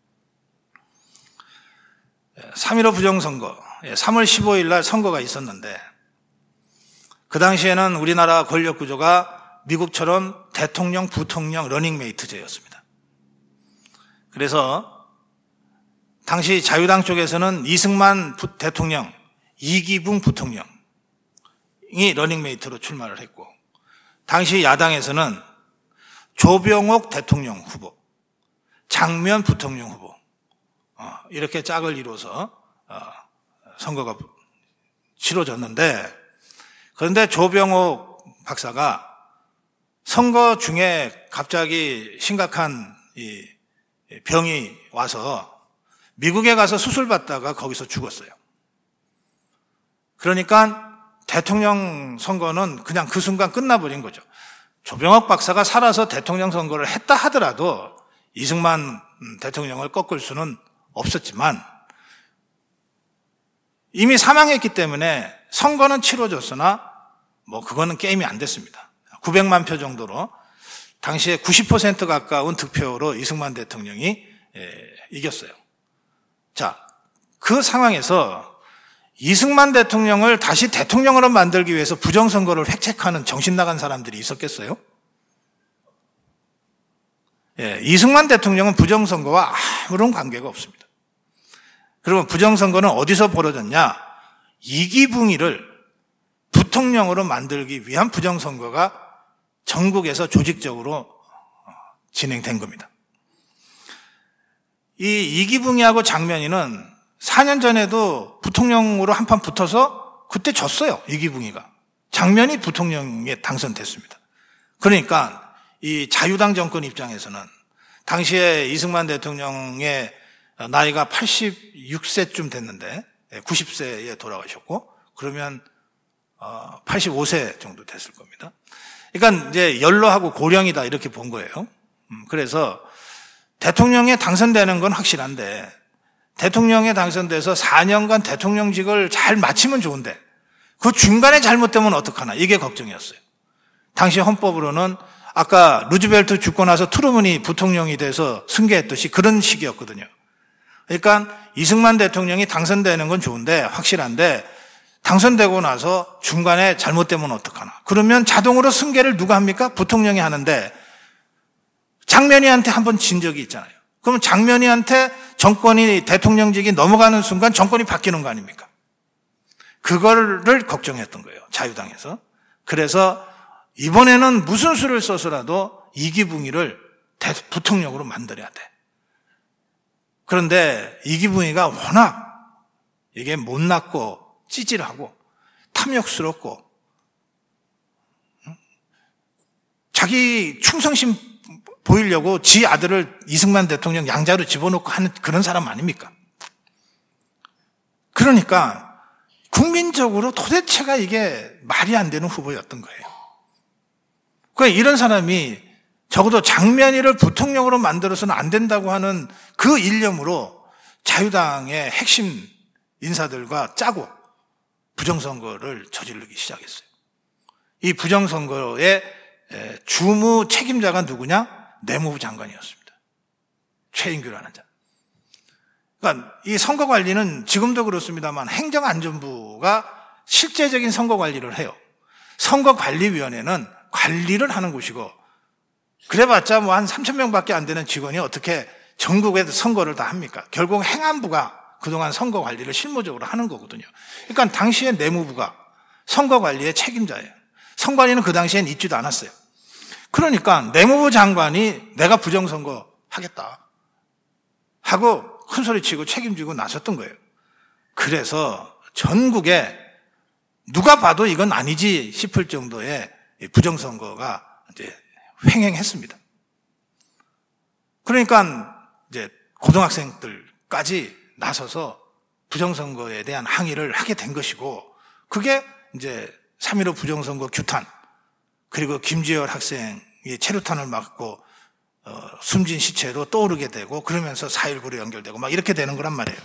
삼일오 부정선거, 삼월 십오일 날 선거가 있었는데 그 당시에는 우리나라 권력구조가 미국처럼 대통령, 부통령, 러닝메이트제였습니다. 그래서 당시 자유당 쪽에서는 이승만 대통령, 이기붕 부통령이 러닝메이트로 출마를 했고, 당시 야당에서는 조병옥 대통령 후보, 장면 부통령 후보, 이렇게 짝을 이뤄서 선거가 치러졌는데, 그런데 조병옥 박사가 선거 중에 갑자기 심각한 이 병이 와서 미국에 가서 수술받다가 거기서 죽었어요. 그러니까 대통령 선거는 그냥 그 순간 끝나버린 거죠. 조병옥 박사가 살아서 대통령 선거를 했다 하더라도 이승만 대통령을 꺾을 수는 없었지만 이미 사망했기 때문에 선거는 치러졌으나 뭐 그거는 게임이 안 됐습니다. 구백만 표 정도로 당시에 구십 퍼센트 가까운 득표로 이승만 대통령이 이겼어요. 자, 그 상황에서 이승만 대통령을 다시 대통령으로 만들기 위해서 부정선거를 획책하는 정신 나간 사람들이 있었겠어요? 예, 이승만 대통령은 부정선거와 아무런 관계가 없습니다. 그러면 부정선거는 어디서 벌어졌냐? 이기붕이를 부통령으로 만들기 위한 부정선거가 전국에서 조직적으로 진행된 겁니다. 이 이기붕이하고 장면이는 사 년 전에도 부통령으로 한판 붙어서 그때 졌어요. 이기붕이가. 장면이 부통령에 당선됐습니다. 그러니까 이 자유당 정권 입장에서는 당시에 이승만 대통령의 나이가 팔십육 세쯤 됐는데 구십 세에 돌아가셨고, 그러면 팔십오 세 정도 됐을 겁니다. 그러니까 이제 연로하고 고령이다 이렇게 본 거예요. 그래서 대통령에 당선되는 건 확실한데 대통령에 당선돼서 사 년간 대통령직을 잘 마치면 좋은데 그 중간에 잘못되면 어떡하나, 이게 걱정이었어요. 당시 헌법으로는 아까 루즈벨트 죽고 나서 트루먼이 부통령이 돼서 승계했듯이 그런 시기였거든요. 그러니까 이승만 대통령이 당선되는 건 좋은데 확실한데 당선되고 나서 중간에 잘못되면 어떡하나. 그러면 자동으로 승계를 누가 합니까? 부통령이 하는데 장면이한테 한번 진 적이 있잖아요. 그러면 장면이한테 정권이, 대통령직이 넘어가는 순간 정권이 바뀌는 거 아닙니까? 그거를 걱정했던 거예요, 자유당에서. 그래서 이번에는 무슨 수를 써서라도 이기붕이를 부통령으로 만들어야 돼. 그런데 이기붕이가 워낙 이게 못났고 찌질하고 탐욕스럽고 자기 충성심 보이려고 지 아들을 이승만 대통령 양자로 집어넣고 하는 그런 사람 아닙니까? 그러니까 국민적으로 도대체가 이게 말이 안 되는 후보였던 거예요. 그러니까 이런 사람이 적어도 장면이를 부통령으로 만들어서는 안 된다고 하는 그 일념으로 자유당의 핵심 인사들과 짜고 부정선거를 저지르기 시작했어요. 이 부정선거의 주무 책임자가 누구냐? 내무부 장관이었습니다. 최인규라는 자. 그러니까 이 선거 관리는 지금도 그렇습니다만 행정안전부가 실제적인 선거 관리를 해요. 선거관리위원회는 관리를 하는 곳이고, 그래봤자 뭐 한 삼천 명밖에 안 되는 직원이 어떻게 전국에 선거를 다 합니까? 결국 행안부가 그동안 선거 관리를 실무적으로 하는 거거든요. 그러니까 당시에 내무부가 선거 관리의 책임자예요. 선관위는 그 당시엔 있지도 않았어요. 그러니까 내무부 장관이 내가 부정선거 하겠다 하고 큰소리치고 책임지고 나섰던 거예요. 그래서 전국에 누가 봐도 이건 아니지 싶을 정도의 부정선거가 이제 횡행했습니다. 그러니까 이제 고등학생들까지 나서서 부정선거에 대한 항의를 하게 된 것이고, 그게 이제 삼일오 부정선거 규탄, 그리고 김지열 학생이 체류탄을 맞고 어, 숨진 시체로 떠오르게 되고, 그러면서 사일구로 연결되고 막 이렇게 되는 거란 말이에요.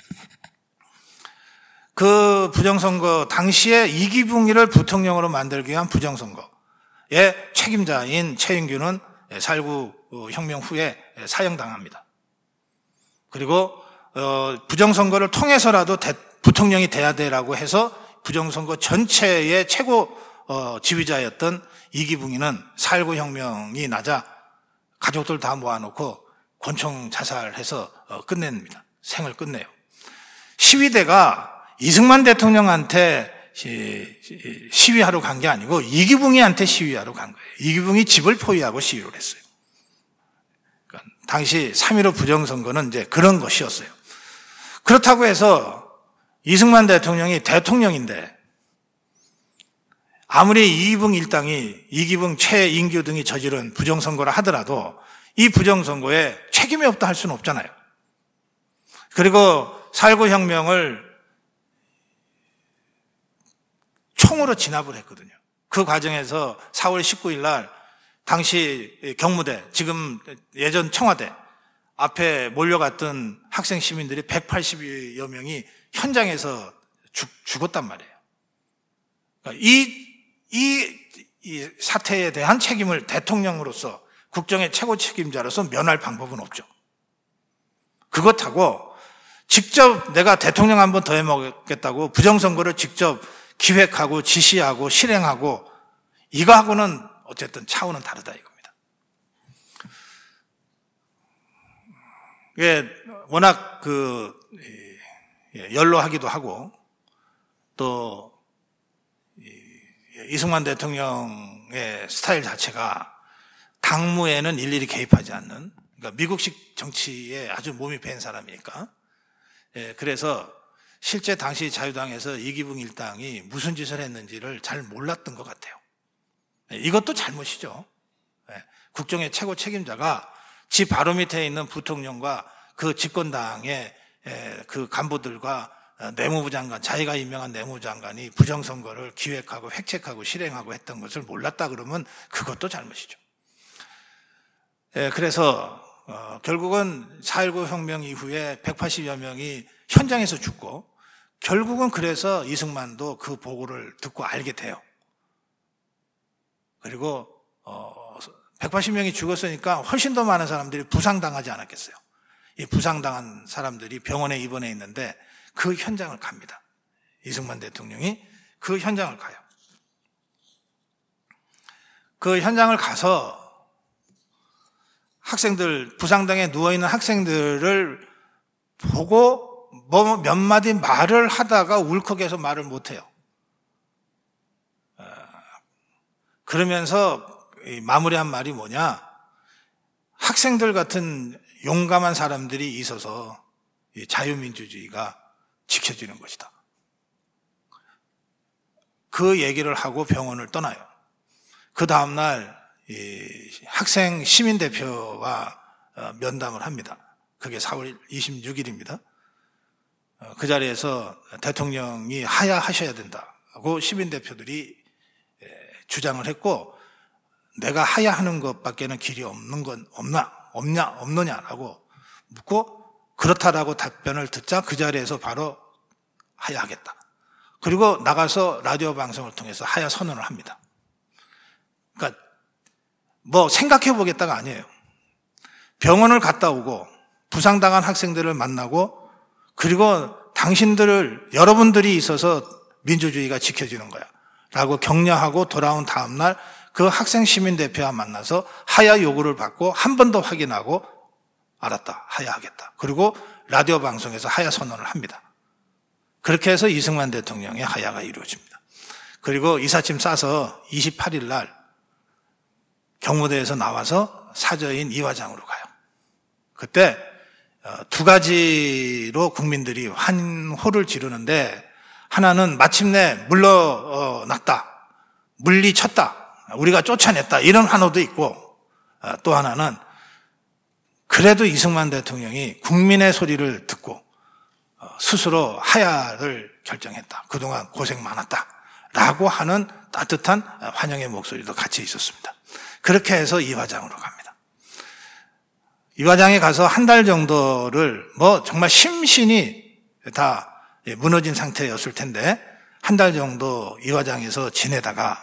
그 부정선거 당시에 이기붕이를 부통령으로 만들기 위한 부정선거의 책임자인 최인규는 사일구 혁명 후에 사형당합니다. 그리고 어, 부정선거를 통해서라도 대, 부통령이 돼야 되라고 해서 부정선거 전체의 최고 어, 지휘자였던 이기붕이는 사일구 혁명이 나자 가족들 다 모아놓고 권총 자살해서 어, 끝냅니다. 생을 끝내요. 시위대가 이승만 대통령한테 시, 시위하러 간 게 아니고 이기붕이한테 시위하러 간 거예요. 이기붕이 집을 포위하고 시위를 했어요. 그러니까 당시 삼일오 부정선거는 이제 그런 것이었어요. 그렇다고 해서 이승만 대통령이 대통령인데 아무리 이기붕 일당이 이기붕, 최인규 등이 저지른 부정선거를 하더라도 이 부정선거에 책임이 없다 할 수는 없잖아요. 그리고 사일구 혁명을 총으로 진압을 했거든요. 그 과정에서 사월 십구일 날 당시 경무대, 지금 예전 청와대 앞에 몰려갔던 학생 시민들이 백팔십여 명이 현장에서 죽, 죽었단 말이에요. 그러니까 이, 이, 이 사태에 대한 책임을 대통령으로서 국정의 최고 책임자로서 면할 방법은 없죠. 그것하고 직접 내가 대통령 한 번 더 해먹겠다고 부정선거를 직접 기획하고 지시하고 실행하고 이거하고는 어쨌든 차원은 다르다 이겁니다. 이게 워낙 그 연로하기도 하고 또 이승만 대통령의 스타일 자체가 당무에는 일일이 개입하지 않는, 그러니까 미국식 정치에 아주 몸이 밴 사람이니까. 그래서 실제 당시 자유당에서 이기붕 일당이 무슨 짓을 했는지를 잘 몰랐던 것 같아요. 이것도 잘못이죠. 국정의 최고 책임자가 지 바로 밑에 있는 부통령과 그 집권당의 그 간부들과 내무부 장관, 자기가 임명한 내무부 장관이 부정선거를 기획하고 획책하고 실행하고 했던 것을 몰랐다 그러면 그것도 잘못이죠. 그래서 결국은 사일구 혁명 이후에 백팔십여 명이 현장에서 죽고, 결국은 그래서 이승만도 그 보고를 듣고 알게 돼요. 그리고 어, 백팔십 명이 죽었으니까 훨씬 더 많은 사람들이 부상당하지 않았겠어요. 이 부상당한 사람들이 병원에 입원해 있는데 그 현장을 갑니다. 이승만 대통령이 그 현장을 가요. 그 현장을 가서 학생들, 부상당에 누워있는 학생들을 보고 뭐 몇 마디 말을 하다가 울컥해서 말을 못해요. 그러면서 마무리한 말이 뭐냐? 학생들 같은 용감한 사람들이 있어서 자유민주주의가 지켜지는 것이다. 그 얘기를 하고 병원을 떠나요. 그 다음날 학생 시민대표와 면담을 합니다. 그게 사월 이십육일입니다. 그 자리에서 대통령이 하야하셔야 된다고 시민 대표들이 주장을 했고, 내가 하야하는 것밖에는 길이 없는 건 없나 없냐 없느냐라고 묻고, 그렇다라고 답변을 듣자 그 자리에서 바로 하야하겠다. 그리고 나가서 라디오 방송을 통해서 하야 선언을 합니다. 그러니까 뭐 생각해 보겠다가 아니에요. 병원을 갔다 오고 부상당한 학생들을 만나고, 그리고 당신들을, 여러분들이 있어서 민주주의가 지켜지는 거야 라고 격려하고 돌아온 다음날 그 학생 시민 대표와 만나서 하야 요구를 받고 한 번 더 확인하고, 알았다, 하야하겠다. 그리고 라디오 방송에서 하야 선언을 합니다. 그렇게 해서 이승만 대통령의 하야가 이루어집니다. 그리고 이삿짐 싸서 이십팔 일 날 경무대에서 나와서 사저인 이화장으로 가요. 그때 두 가지로 국민들이 환호를 지르는데, 하나는 마침내 물러났다, 물리쳤다, 우리가 쫓아냈다, 이런 환호도 있고, 또 하나는 그래도 이승만 대통령이 국민의 소리를 듣고 스스로 하야를 결정했다, 그동안 고생 많았다 라고 하는 따뜻한 환영의 목소리도 같이 있었습니다. 그렇게 해서 이화장으로 갑니다. 이화장에 가서 한 달 정도를 뭐 정말 심신이 다 무너진 상태였을 텐데, 한 달 정도 이화장에서 지내다가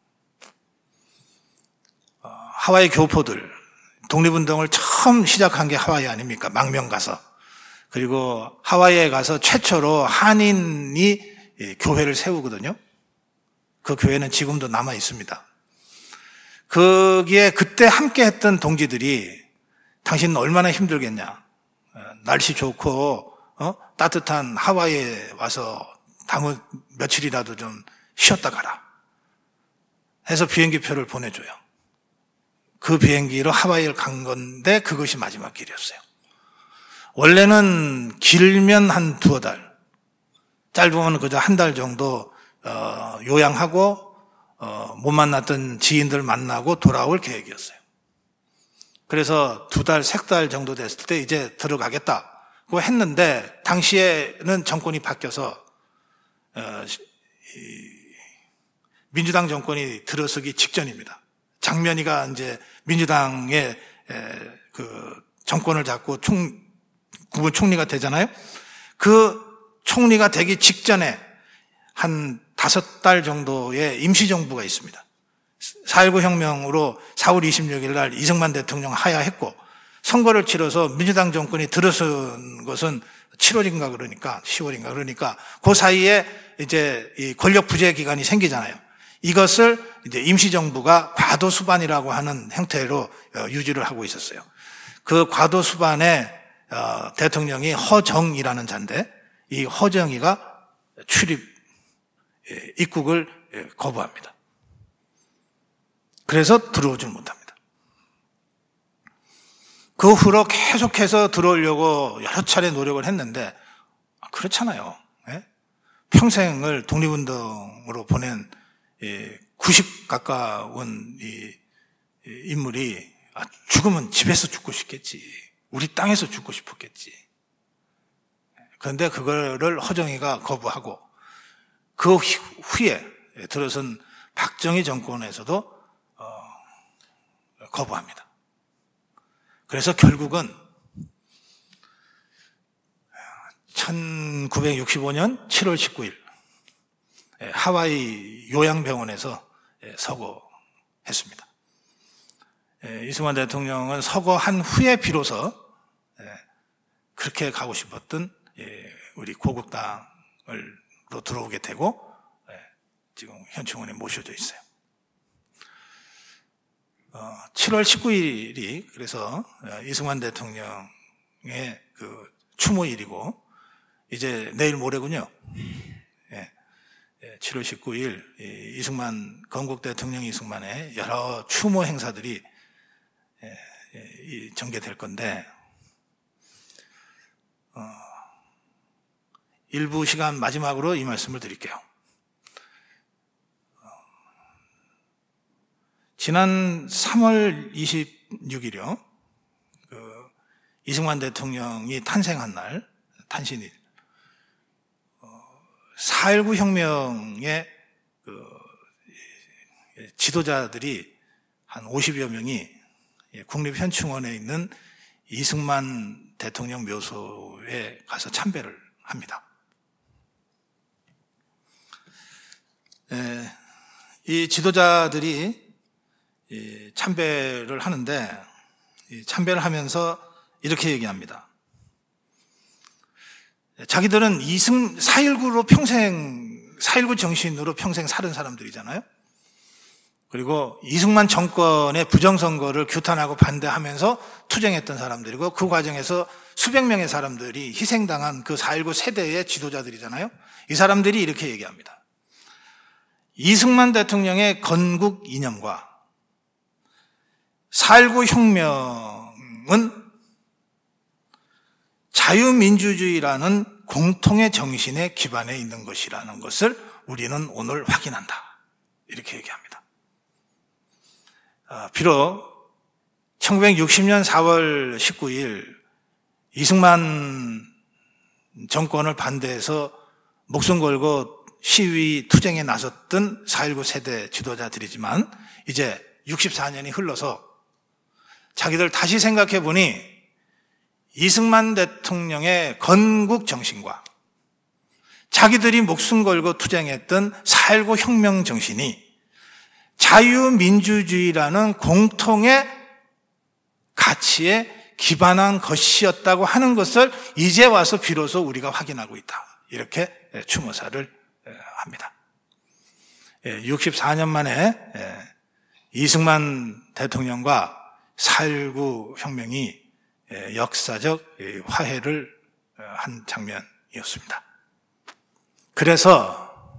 하와이 교포들, 독립운동을 처음 시작한 게 하와이 아닙니까? 망명 가서. 그리고 하와이에 가서 최초로 한인이 교회를 세우거든요. 그 교회는 지금도 남아 있습니다. 거기에 그때 함께 했던 동지들이, 당신은 얼마나 힘들겠냐, 날씨 좋고 어? 따뜻한 하와이에 와서 다음 며칠이라도 좀 쉬었다 가라 해서 비행기표를 보내줘요. 그 비행기로 하와이를 간 건데 그것이 마지막 길이었어요. 원래는 길면 한 두어 달, 짧으면 그저 한 달 정도 어, 요양하고 어, 못 만났던 지인들 만나고 돌아올 계획이었어요. 그래서 두 달, 세 달 정도 됐을 때 이제 들어가겠다고 했는데, 당시에는 정권이 바뀌어서 어, 민주당 정권이 들어서기 직전입니다. 장면이가 이제 민주당의 그 정권을 잡고 총, 국무 총리가 되잖아요. 그 총리가 되기 직전에 한 다섯 달 정도의 임시정부가 있습니다. 사일구 혁명으로 사월 이십육일 날 이승만 대통령 하야했고, 선거를 치러서 민주당 정권이 들어선 것은 칠월인가 그러니까, 시월인가 그러니까, 그 사이에 이제 이 권력 부재 기간이 생기잖아요. 이것을 이제 임시정부가 과도수반이라고 하는 형태로 유지를 하고 있었어요. 그 과도수반에 대통령이 허정이라는 자인데, 이 허정이가 출입, 입국을 거부합니다. 그래서 들어오질 못합니다. 그 후로 계속해서 들어오려고 여러 차례 노력을 했는데, 그렇잖아요. 평생을 독립운동으로 보낸 구십 가까운 이 인물이 죽으면 집에서 죽고 싶겠지, 우리 땅에서 죽고 싶었겠지. 그런데 그거를 허정이가 거부하고, 그 후에 들어선 박정희 정권에서도 거부합니다. 그래서 결국은 천구백육십오 년 칠월 십구일 하와이 요양병원에서 서거했습니다. 이승만 대통령은 서거한 후에 비로소 그렇게 가고 싶었던 우리 고국당으로 들어오게 되고, 지금 현충원에 모셔져 있어요. 칠월 십구일이 그래서 이승만 대통령의 그 추모일이고, 이제 내일 모레군요. 칠월 십구일 이승만, 건국 대통령 이승만의 여러 추모 행사들이 전개될 건데, 일부 시간 마지막으로 이 말씀을 드릴게요. 지난 삼월 이십육일이요. 그 이승만 대통령이 탄생한 날, 탄신일. 사 일구 혁명의 그 지도자들이 한 오십여 명이 국립현충원에 있는 이승만 대통령 묘소에 가서 참배를 합니다. 이 지도자들이 참배를 하는데 참배를 하면서 이렇게 얘기합니다. 자기들은 이승 사 일구로 평생 사 일구 정신으로 평생 살은 사람들이잖아요. 그리고 이승만 정권의 부정선거를 규탄하고 반대하면서 투쟁했던 사람들이고 그 과정에서 수백 명의 사람들이 희생당한 그 사 일구 세대의 지도자들이잖아요. 이 사람들이 이렇게 얘기합니다. 이승만 대통령의 건국 이념과 사 일구 혁명은 자유민주주의라는 공통의 정신에 기반해 있는 것이라는 것을 우리는 오늘 확인한다. 이렇게 얘기합니다. 비록 천구백육십 년 사월 십구일 이승만 정권을 반대해서 목숨 걸고 시위 투쟁에 나섰던 사 일구 세대 지도자들이지만 이제 육십사 년이 흘러서 자기들 다시 생각해 보니 이승만 대통령의 건국 정신과 자기들이 목숨 걸고 투쟁했던 사 일구 혁명 정신이 자유민주주의라는 공통의 가치에 기반한 것이었다고 하는 것을 이제 와서 비로소 우리가 확인하고 있다. 이렇게 추모사를 합니다. 육십사 년 만에 이승만 대통령과 사 일구 혁명이 역사적 화해를 한 장면이었습니다. 그래서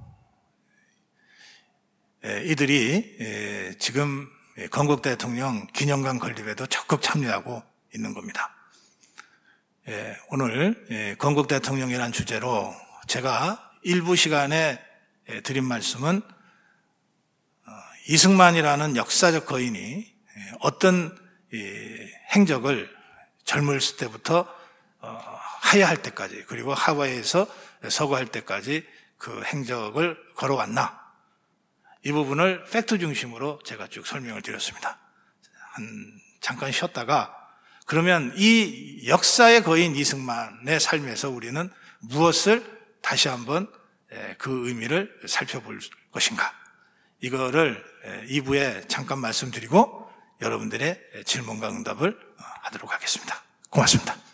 이들이 지금 건국 대통령 기념관 건립에도 적극 참여하고 있는 겁니다. 오늘 건국 대통령이라는 주제로 제가 일부 시간에 드린 말씀은 이승만이라는 역사적 거인이 어떤 행적을 젊었을 때부터 하야할 때까지 그리고 하와이에서 서거할 때까지 그 행적을 걸어왔나, 이 부분을 팩트 중심으로 제가 쭉 설명을 드렸습니다. 한 잠깐 쉬었다가 그러면 이 역사의 거인 이승만의 삶에서 우리는 무엇을 다시 한번 그 의미를 살펴볼 것인가, 이거를 이 부에 잠깐 말씀드리고 여러분들의 질문과 응답을 하도록 하겠습니다. 고맙습니다.